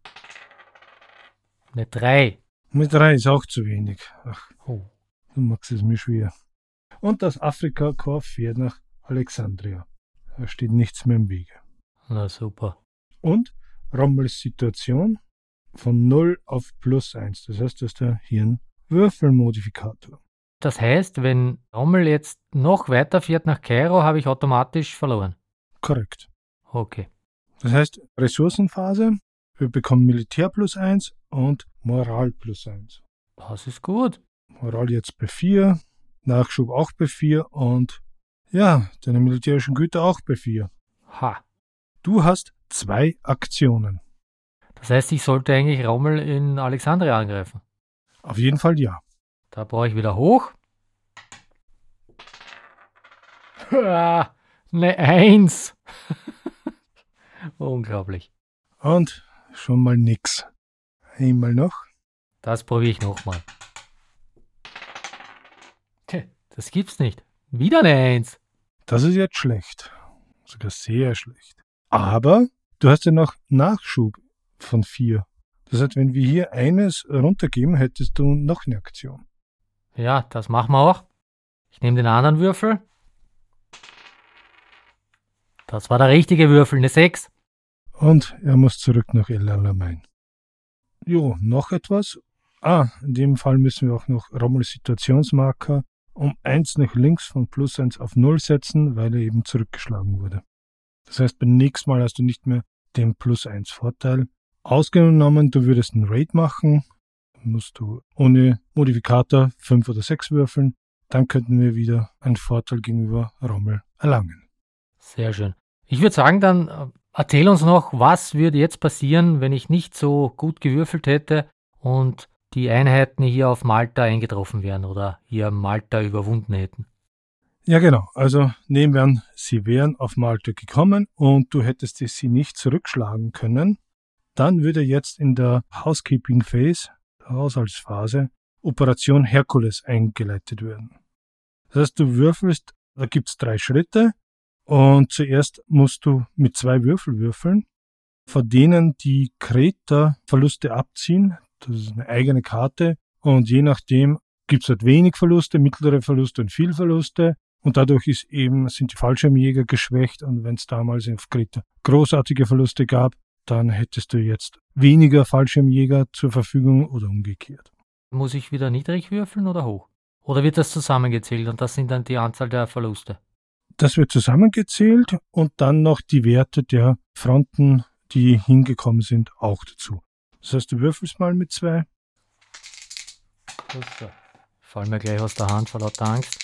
Eine 3. Mit 3 ist auch zu wenig. Ach, Oh. du machst es mir schwer. Und das Afrika-Korps fährt nach Alexandria. Da steht nichts mehr im Wege. Na super. Und Rommels Situation von 0 auf +1. Das heißt, das ist hier ein Würfelmodifikator. Das heißt, wenn Rommel jetzt noch weiter fährt nach Kairo, habe ich automatisch verloren. Korrekt. Okay. Das heißt, Ressourcenphase, wir bekommen Militär +1 und Moral +1. Das ist gut. Moral jetzt bei 4, Nachschub auch bei 4 und ja, deine militärischen Güter auch bei 4. Ha. Du hast 2 Aktionen. Das heißt, ich sollte eigentlich Rommel in Alexandria angreifen. Auf jeden Fall ja. Da brauche ich wieder hoch. Eine 1. Unglaublich. Und schon mal nix. Einmal noch. Das probiere ich nochmal. Das gibt's nicht. Wieder eine 1. Das ist jetzt schlecht. Sogar sehr schlecht. Aber du hast ja noch Nachschub von 4. Das heißt, wenn wir hier eines runtergeben, hättest du noch eine Aktion. Ja, das machen wir auch. Ich nehme den anderen Würfel. Das war der richtige Würfel, eine 6. Und er muss zurück nach El Alamein. Jo, noch etwas. In dem Fall müssen wir auch noch Rommels Situationsmarker um 1 nach links von +1 auf 0 setzen, weil er eben zurückgeschlagen wurde. Das heißt, beim nächsten Mal hast du nicht mehr den +1 Vorteil. Ausgenommen, du würdest einen Raid machen, musst du ohne Modifikator 5 oder 6 würfeln, dann könnten wir wieder einen Vorteil gegenüber Rommel erlangen. Sehr schön. Ich würde sagen, dann erzähl uns noch, was würde jetzt passieren, wenn ich nicht so gut gewürfelt hätte und die Einheiten hier auf Malta eingetroffen wären oder hier Malta überwunden hätten. Ja genau, also nehmen wir an, sie wären auf Malta gekommen und du hättest sie nicht zurückschlagen können, dann würde jetzt in der Housekeeping Phase, der Haushaltsphase, Operation Herkules eingeleitet werden. Das heißt, du würfelst, da gibt es 3 Schritte und zuerst musst du mit 2 Würfel würfeln, von denen die Kreter Verluste abziehen. Das ist eine eigene Karte und je nachdem gibt es halt wenig Verluste, mittlere Verluste und viel Verluste und dadurch sind die Fallschirmjäger geschwächt und wenn es damals auf Kreta großartige Verluste gab, dann hättest du jetzt weniger Fallschirmjäger zur Verfügung oder umgekehrt. Muss ich wieder niedrig würfeln oder hoch? Oder wird das zusammengezählt und das sind dann die Anzahl der Verluste? Das wird zusammengezählt und dann noch die Werte der Fronten, die hingekommen sind, auch dazu. Das heißt, du würfelst mal mit 2. Fall mir gleich aus der Hand vor lauter Angst.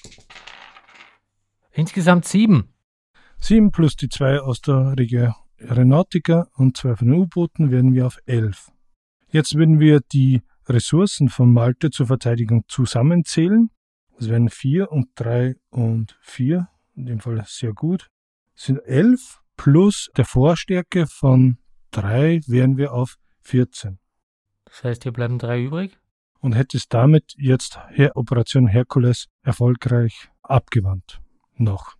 Insgesamt 7. 7 plus die 2 aus der Regio Aeronautica und 2 von den U-Booten werden wir auf 11. Jetzt würden wir die Ressourcen von Malta zur Verteidigung zusammenzählen. Das wären 4 und 3 und 4. In dem Fall sehr gut. Das sind 11 plus der Vorstärke von 3 wären wir auf 14. Das heißt, hier bleiben 3 übrig? Und hättest damit jetzt Operation Herkules erfolgreich abgewandt. Noch.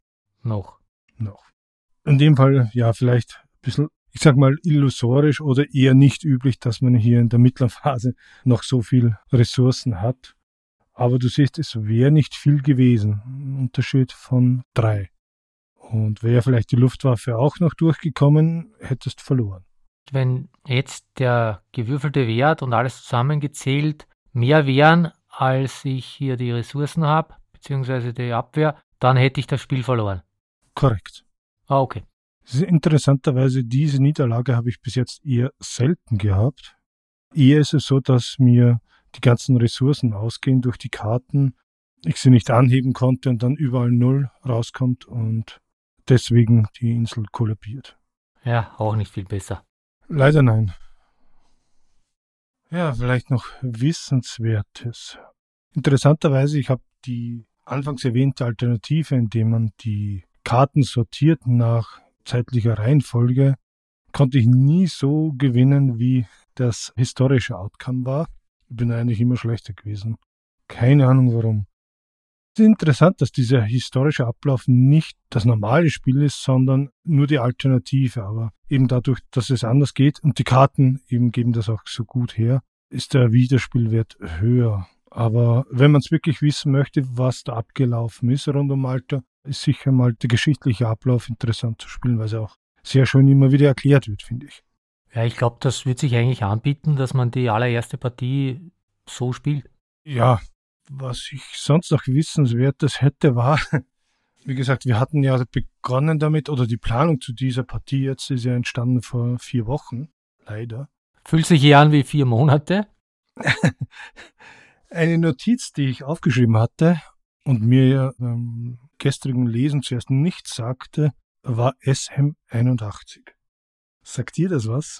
In dem Fall, ja, vielleicht ein bisschen, ich sag mal, illusorisch oder eher nicht üblich, dass man hier in der mittleren Phase noch so viel Ressourcen hat. Aber du siehst, es wäre nicht viel gewesen. Ein Unterschied von 3. Und wäre vielleicht die Luftwaffe auch noch durchgekommen, hättest verloren. Wenn jetzt der gewürfelte Wert und alles zusammengezählt mehr wären, als ich hier die Ressourcen habe, beziehungsweise die Abwehr, dann hätte ich das Spiel verloren. Korrekt. Okay. Interessanterweise, diese Niederlage habe ich bis jetzt eher selten gehabt. Eher ist es so, dass mir die ganzen Ressourcen ausgehen durch die Karten, ich sie nicht anheben konnte und dann überall 0 rauskommt und deswegen die Insel kollabiert. Ja, auch nicht viel besser. Leider nein. Ja, vielleicht noch Wissenswertes. Interessanterweise, ich habe die anfangs erwähnte Alternative, indem man die Karten sortiert nach zeitlicher Reihenfolge, konnte ich nie so gewinnen, wie das historische Outcome war. Ich bin eigentlich immer schlechter gewesen. Keine Ahnung warum. Es ist interessant, dass dieser historische Ablauf nicht das normale Spiel ist, sondern nur die Alternative. Aber eben dadurch, dass es anders geht und die Karten eben geben das auch so gut her, ist der Wiederspielwert höher. Aber wenn man es wirklich wissen möchte, was da abgelaufen ist rund um Malta, ist sicher mal der geschichtliche Ablauf interessant zu spielen, weil es auch sehr schön immer wieder erklärt wird, finde ich. Ja, ich glaube, das wird sich eigentlich anbieten, dass man die allererste Partie so spielt. Ja, was ich sonst noch wissenswertes hätte, war, wie gesagt, wir hatten ja begonnen damit, oder die Planung zu dieser Partie jetzt ist ja entstanden vor 4 Wochen, leider. Fühlt sich hier an wie 4 Monate. Eine Notiz, die ich aufgeschrieben hatte und mir ja beim gestrigen Lesen zuerst nichts sagte, war SM81. Sagt dir das was?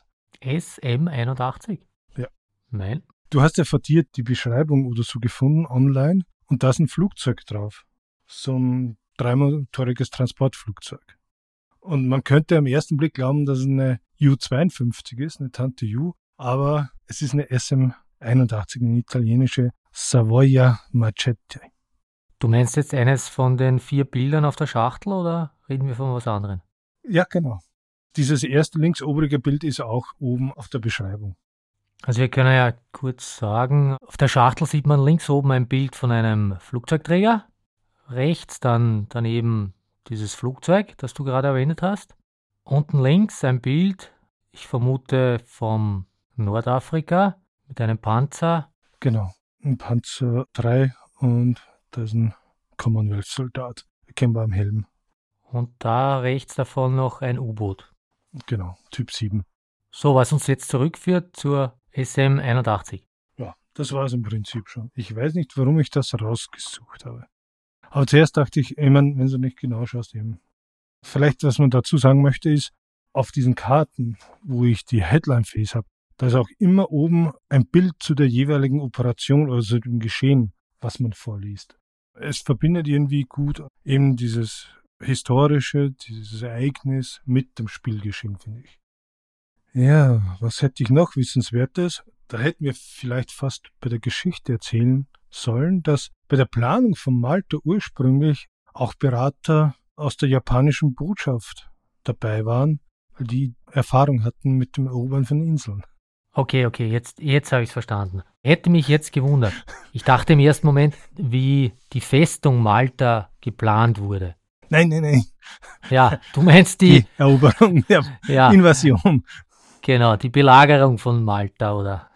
SM81? Ja. Nein. Du hast ja vor dir die Beschreibung oder so gefunden online und da ist ein Flugzeug drauf. So ein 3-motoriges Transportflugzeug. Und man könnte am ersten Blick glauben, dass es eine Ju-52 ist, eine Tante Ju, aber es ist eine SM81, eine italienische Savoia Macete. Du meinst jetzt eines von den 4 Bildern auf der Schachtel oder reden wir von was anderem? Ja, genau. Dieses erste links obrige Bild ist auch oben auf der Beschreibung. Also wir können ja kurz sagen, auf der Schachtel sieht man links oben ein Bild von einem Flugzeugträger, rechts dann daneben dieses Flugzeug, das du gerade erwähnt hast. Unten links ein Bild, ich vermute vom Nordafrika mit einem Panzer. Genau, ein Panzer 3 und da ist ein Commonwealth-Soldat, erkennbar am Helm. Und da rechts davon noch ein U-Boot. Genau, Typ 7. So, was uns jetzt zurückführt zur SM81. Ja, das war es im Prinzip schon. Ich weiß nicht, warum ich das rausgesucht habe. Aber zuerst dachte ich, wenn du nicht genau schaust, eben. Vielleicht, was man dazu sagen möchte, ist, auf diesen Karten, wo ich die Headline-Face habe, da ist auch immer oben ein Bild zu der jeweiligen Operation oder zu dem Geschehen, was man vorliest. Es verbindet irgendwie gut eben dieses historische, dieses Ereignis mit dem Spielgeschehen, finde ich. Ja, was hätte ich noch Wissenswertes? Da hätten wir vielleicht fast bei der Geschichte erzählen sollen, dass bei der Planung von Malta ursprünglich auch Berater aus der japanischen Botschaft dabei waren, weil die Erfahrung hatten mit dem Erobern von Inseln. Okay, jetzt habe ich es verstanden. Hätte mich jetzt gewundert. Ich dachte im ersten Moment, wie die Festung Malta geplant wurde. Nein. Ja, du meinst die Eroberung, ja, Invasion. Genau, die Belagerung von Malta oder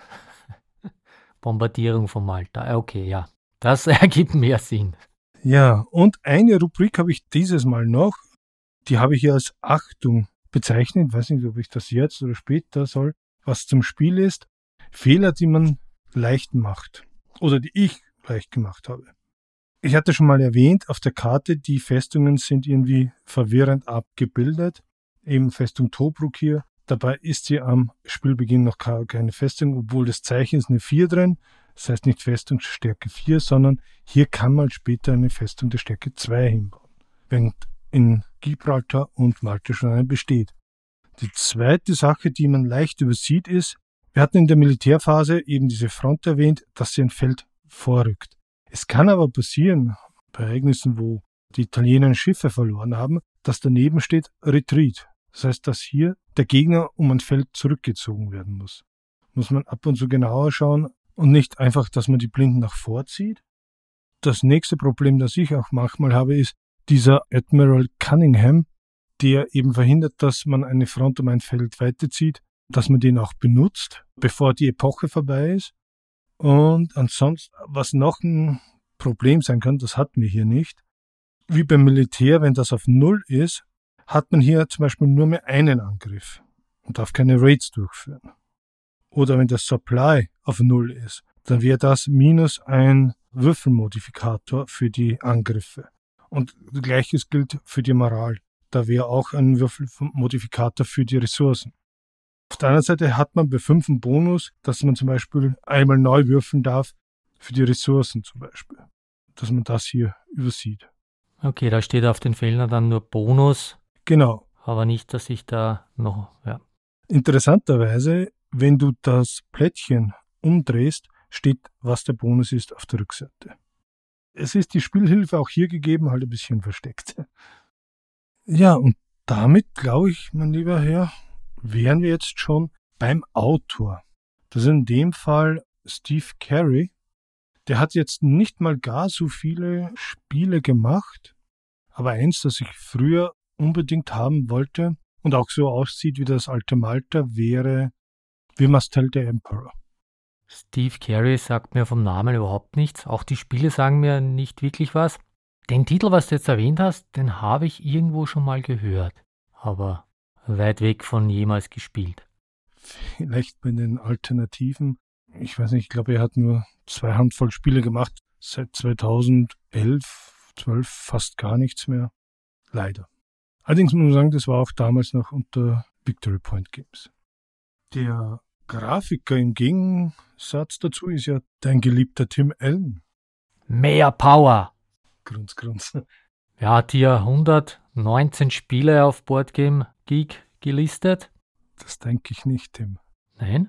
Bombardierung von Malta. Okay, ja, das ergibt mehr Sinn. Ja, und eine Rubrik habe ich dieses Mal noch, die habe ich hier als Achtung bezeichnet. Ich weiß nicht, ob ich das jetzt oder später soll. Was zum Spiel ist, Fehler, die man leicht macht oder die ich leicht gemacht habe. Ich hatte schon mal erwähnt, auf der Karte, die Festungen sind irgendwie verwirrend abgebildet. Eben Festung Tobruk hier. Dabei ist sie am Spielbeginn noch keine Festung, obwohl das Zeichen ist eine 4 drin. Das heißt nicht Festung Stärke 4, sondern hier kann man später eine Festung der Stärke 2 hinbauen, während in Gibraltar und Malta schon eine besteht. Die zweite Sache, die man leicht übersieht, ist, wir hatten in der Militärphase eben diese Front erwähnt, dass sie ein Feld vorrückt. Es kann aber passieren, bei Ereignissen, wo die Italiener Schiffe verloren haben, dass daneben steht Retreat. Das heißt, dass hier der Gegner um ein Feld zurückgezogen werden muss. Muss man ab und zu genauer schauen und nicht einfach, dass man die Blinden nach vorzieht. Das nächste Problem, das ich auch manchmal habe, ist dieser Admiral Cunningham, der eben verhindert, dass man eine Front um ein Feld weiterzieht, dass man den auch benutzt, bevor die Epoche vorbei ist. Und ansonsten, was noch ein Problem sein kann, das hatten wir hier nicht. Wie beim Militär, wenn das auf 0 ist, hat man hier zum Beispiel nur mehr einen Angriff und darf keine Raids durchführen. Oder wenn das Supply auf 0 ist, dann wäre das minus ein Würfelmodifikator für die Angriffe. Und gleiches gilt für die Moral. Da wäre auch ein Würfelmodifikator für die Ressourcen. Auf der anderen Seite hat man bei 5 einen Bonus, dass man zum Beispiel einmal neu würfeln darf für die Ressourcen zum Beispiel. Dass man das hier übersieht. Okay, da steht auf den Feldern dann nur Bonus. Genau. Aber nicht, dass ich da noch, ja. Interessanterweise, wenn du das Plättchen umdrehst, steht, was der Bonus ist, auf der Rückseite. Es ist die Spielhilfe auch hier gegeben, halt ein bisschen versteckt. Ja, und damit, glaube ich, mein lieber Herr, wären wir jetzt schon beim Autor. Das ist in dem Fall Steve Carey. Der hat jetzt nicht mal gar so viele Spiele gemacht, aber eins, das ich früher unbedingt haben wollte und auch so aussieht wie das alte Malta, wäre We Must Tell the Emperor. Steve Carey sagt mir vom Namen überhaupt nichts. Auch die Spiele sagen mir nicht wirklich was. Den Titel, was du jetzt erwähnt hast, den habe ich irgendwo schon mal gehört, aber weit weg von jemals gespielt. Vielleicht bei den Alternativen. Ich weiß nicht, ich glaube, er hat nur 2 Handvoll Spiele gemacht. Seit 2011, 12 fast gar nichts mehr. Leider. Allerdings muss man sagen, das war auch damals noch unter Victory Point Games. Der Grafiker im Gegensatz dazu ist ja dein geliebter Tim Allen. Mehr Power! Grunz, grunz. Er hat hier 119 Spiele auf Boardgame Geek gelistet. Das denke ich nicht, Tim. Nein?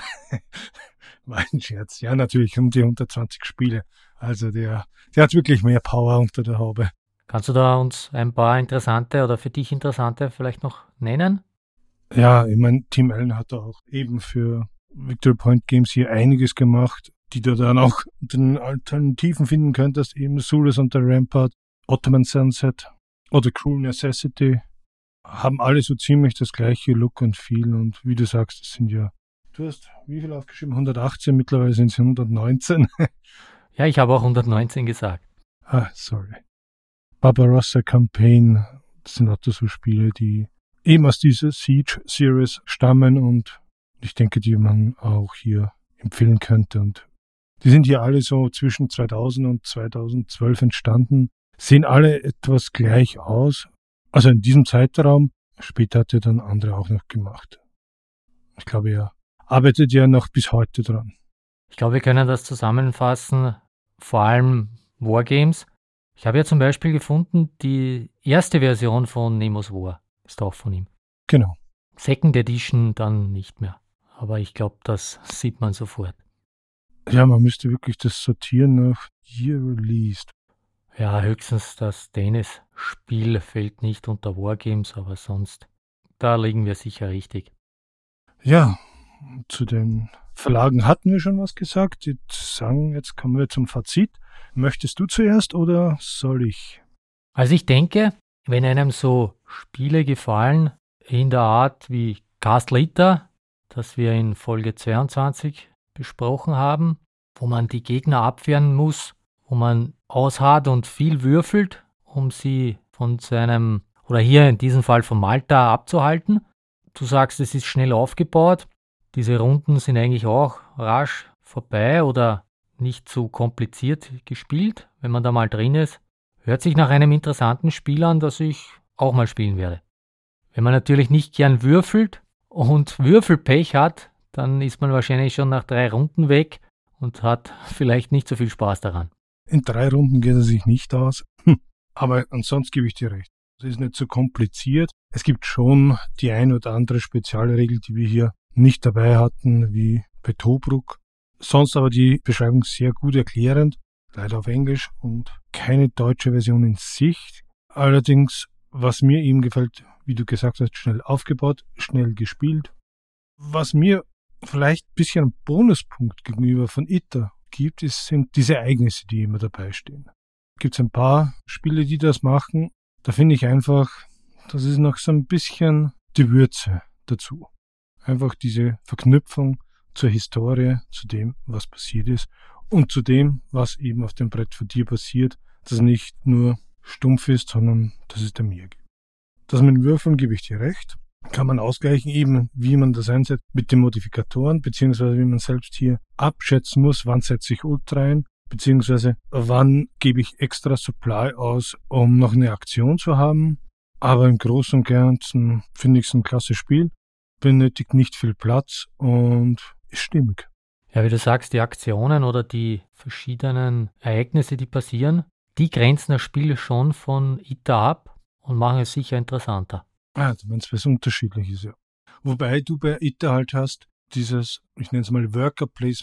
War ein Scherz. Ja, natürlich um die 120 Spiele. Also der hat wirklich mehr Power unter der Haube. Kannst du da uns ein paar interessante oder für dich interessante vielleicht noch nennen? Ja, ich meine, Tim Allen hat auch eben für Victory Point Games hier einiges gemacht, die du dann auch unter den Alternativen finden könntest, eben Zulus und der Rampart, Ottoman Sunset oder Cruel Necessity, haben alle so ziemlich das gleiche Look und Feel und wie du sagst, das sind ja, du hast wie viel aufgeschrieben? 118, mittlerweile sind es 119. Ja, ich habe auch 119 gesagt. Sorry. Barbarossa Campaign, das sind auch so Spiele, die eben aus dieser Siege-Series stammen und ich denke, die man auch hier empfehlen könnte. Und die sind hier alle so zwischen 2000 und 2012 entstanden, sehen alle etwas gleich aus. Also in diesem Zeitraum, später hat er dann andere auch noch gemacht. Ich glaube, er arbeitet ja noch bis heute dran. Ich glaube, wir können das zusammenfassen, vor allem Wargames. Ich habe ja zum Beispiel gefunden, die erste Version von Nemo's War ist auch von ihm. Genau. Second Edition dann nicht mehr. Aber ich glaube, das sieht man sofort. Ja, man müsste wirklich das sortieren nach Year Released. Ja, höchstens das Tennis-Spiel fällt nicht unter Wargames, aber sonst, da liegen wir sicher richtig. Ja, zu den Verlagen hatten wir schon was gesagt. Jetzt kommen wir zum Fazit. Möchtest du zuerst oder soll ich? Also ich denke, wenn einem so Spiele gefallen, in der Art wie Castle Ita, das wir in Folge 22 besprochen haben, wo man die Gegner abwehren muss, wo man ausharrt und viel würfelt, um sie von seinem, oder hier in diesem Fall von Malta abzuhalten. Du sagst, es ist schnell aufgebaut. Diese Runden sind eigentlich auch rasch vorbei oder nicht zu kompliziert gespielt, wenn man da mal drin ist. Hört sich nach einem interessanten Spiel an, das ich auch mal spielen werde. Wenn man natürlich nicht gern würfelt und Würfelpech hat, dann ist man wahrscheinlich schon nach 3 Runden weg und hat vielleicht nicht so viel Spaß daran. In 3 Runden geht er sich nicht aus, aber ansonsten gebe ich dir recht. Es ist nicht so kompliziert. Es gibt schon die ein oder andere Spezialregel, die wir hier nicht dabei hatten, wie bei Tobruk. Sonst aber die Beschreibung sehr gut erklärend, leider auf Englisch und keine deutsche Version in Sicht. Allerdings, was mir eben gefällt, wie du gesagt hast, schnell aufgebaut, schnell gespielt. Was mir vielleicht ein bisschen einen Bonuspunkt gegenüber von Ita gibt, sind diese Ereignisse, die immer dabei stehen. Gibt es ein paar Spiele, die das machen. Da finde ich einfach, das ist noch so ein bisschen die Würze dazu. Einfach diese Verknüpfung zur Historie, zu dem, was passiert ist und zu dem, was eben auf dem Brett für dir passiert, das nicht nur stumpf ist, sondern dass es da mehr gibt. Das mit den Würfeln gebe ich dir recht. Kann man ausgleichen, eben wie man das einsetzt mit den Modifikatoren, beziehungsweise wie man selbst hier abschätzen muss, wann setze ich Ultra ein, beziehungsweise wann gebe ich extra Supply aus, um noch eine Aktion zu haben. Aber im Großen und Ganzen finde ich es ein klasse Spiel, benötigt nicht viel Platz und ist stimmig. Ja, wie du sagst, die Aktionen oder die verschiedenen Ereignisse, die passieren, die grenzen das Spiel schon von Ita ab und machen es sicher interessanter. Du meinst, was unterschiedlich ist, ja. Wobei du bei Ita halt hast, dieses, ich nenne es mal Worker Placement,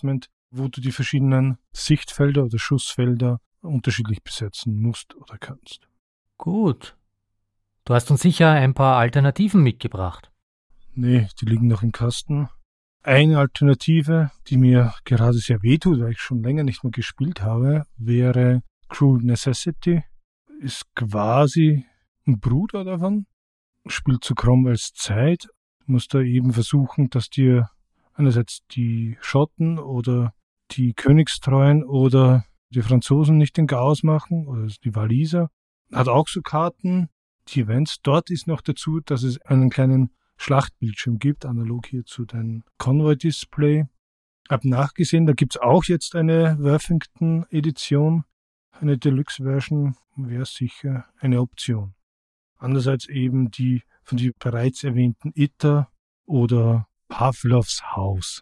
wo du die verschiedenen Sichtfelder oder Schussfelder unterschiedlich besetzen musst oder kannst. Gut. Du hast uns sicher ein paar Alternativen mitgebracht. Nee, die liegen noch im Kasten. Eine Alternative, die mir gerade sehr wehtut, weil ich schon länger nicht mehr gespielt habe, wäre Cruel Necessity. Ist quasi ein Bruder davon. Spielt zu Cromwells Zeit. Du musst da eben versuchen, dass dir einerseits die Schotten oder die Königstreuen oder die Franzosen nicht den Chaos machen oder die Waliser. Hat auch so Karten, die Events. Dort ist noch dazu, dass es einen kleinen Schlachtbildschirm gibt, analog hier zu deinem Convoy-Display. Hab nachgesehen, da gibt's auch jetzt eine Worthington-Edition. Eine Deluxe-Version wäre sicher eine Option. Andererseits eben die von dir bereits erwähnten Itter oder Pavlovs Haus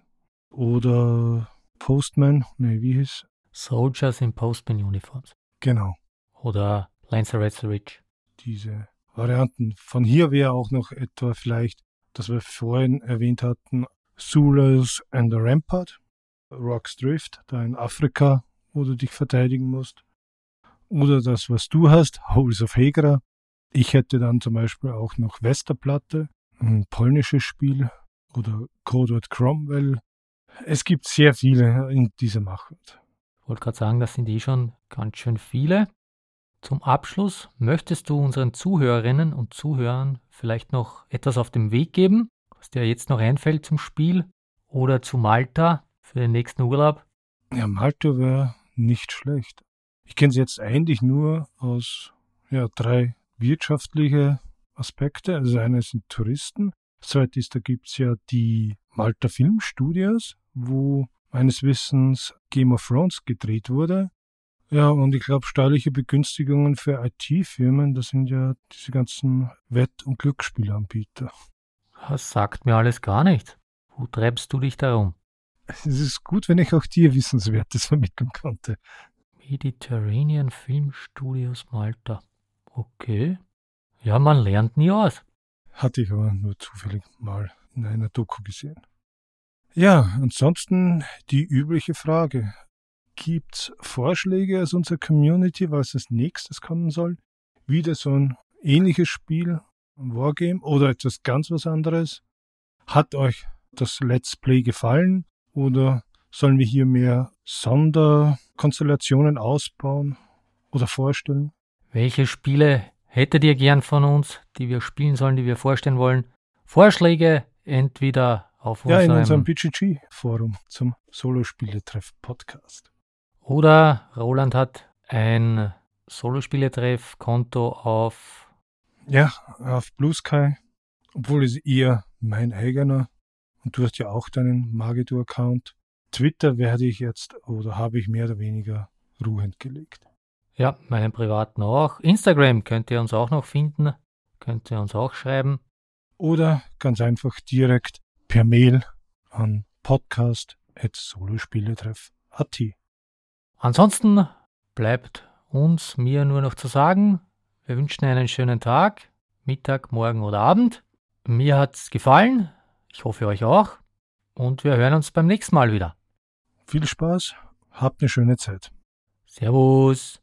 oder Postman, wie hieß? Soldiers in Postman Uniforms. Genau. Oder Lanceret's Ridge. Diese Varianten. Von hier wäre auch noch etwa vielleicht, das wir vorhin erwähnt hatten, Zulus and the Rampart, Rock's Drift, da in Afrika, wo du dich verteidigen musst. Oder das, was du hast, Holes of Hegra. Ich hätte dann zum Beispiel auch noch Westerplatte, ein polnisches Spiel oder Codeword Cromwell. Es gibt sehr viele in dieser Machart. Ich wollte gerade sagen, das sind schon ganz schön viele. Zum Abschluss möchtest du unseren Zuhörerinnen und Zuhörern vielleicht noch etwas auf den Weg geben, was dir jetzt noch einfällt zum Spiel oder zu Malta für den nächsten Urlaub? Ja, Malta wäre nicht schlecht. Ich kenne es jetzt eigentlich nur aus 3 wirtschaftliche Aspekte. Also eine sind Touristen. Das zweite ist, da gibt es ja die Malta Filmstudios, wo meines Wissens Game of Thrones gedreht wurde. Ja, und ich glaube, steuerliche Begünstigungen für IT-Firmen, das sind ja diese ganzen Wett- und Glücksspielanbieter. Das sagt mir alles gar nicht. Wo treibst du dich darum? Es ist gut, wenn ich auch dir Wissenswertes vermitteln konnte. Mediterranean Film Studios Malta. Okay. Ja, man lernt nie aus. Hatte ich aber nur zufällig mal in einer Doku gesehen. Ja, ansonsten die übliche Frage. Gibt's Vorschläge aus unserer Community, was als nächstes kommen soll? Wieder so ein ähnliches Spiel, ein Wargame oder etwas ganz was anderes? Hat euch das Let's Play gefallen oder sollen wir hier mehr Sonderkonstellationen ausbauen oder vorstellen? Welche Spiele hättet ihr gern von uns, die wir spielen sollen, die wir vorstellen wollen? Vorschläge entweder auf in unserem BGG-Forum zum Solospieletreff-Podcast. Oder Roland hat ein Solospieletreff-Konto auf... Ja, auf Blue Sky, obwohl es eher mein eigener. Und du hast ja auch deinen Magitor-Account. Twitter werde ich jetzt oder habe ich mehr oder weniger ruhend gelegt. Ja, meinen privaten auch. Instagram könnt ihr uns auch noch finden. Könnt ihr uns auch schreiben. Oder ganz einfach direkt per Mail an podcast@solospieletreff.at. Ansonsten bleibt mir nur noch zu sagen, wir wünschen einen schönen Tag, Mittag, Morgen oder Abend. Mir hat's gefallen, ich hoffe euch auch. Und wir hören uns beim nächsten Mal wieder. Viel Spaß, habt eine schöne Zeit. Servus.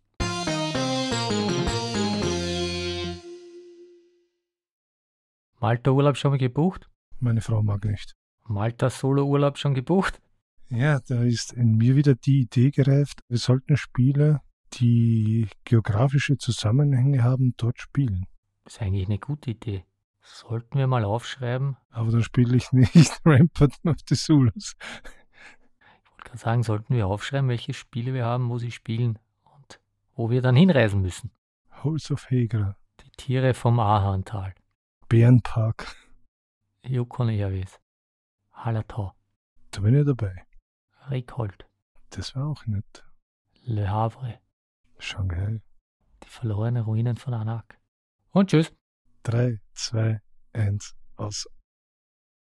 Malta-Urlaub schon mal gebucht? Meine Frau mag nicht. Malta-Solo-Urlaub schon gebucht? Ja, da ist in mir wieder die Idee gereift, wir sollten Spiele, die geografische Zusammenhänge haben, dort spielen. Das ist eigentlich eine gute Idee. Sollten wir mal aufschreiben? Aber dann spiele ich nicht Rampart of the Zulus. Ich wollte gerade sagen, sollten wir aufschreiben, welche Spiele wir haben, wo sie spielen und wo wir dann hinreisen müssen. Holes of Hegra. Die Tiere vom Ahantal. Bärenpark. Yukon Airways. Hallertau. Da bin ich dabei. Reykholt. Das war auch nett. Le Havre. Shanghai. Die verlorenen Ruinen von Anak. Und tschüss. 3, 2, 1, aus.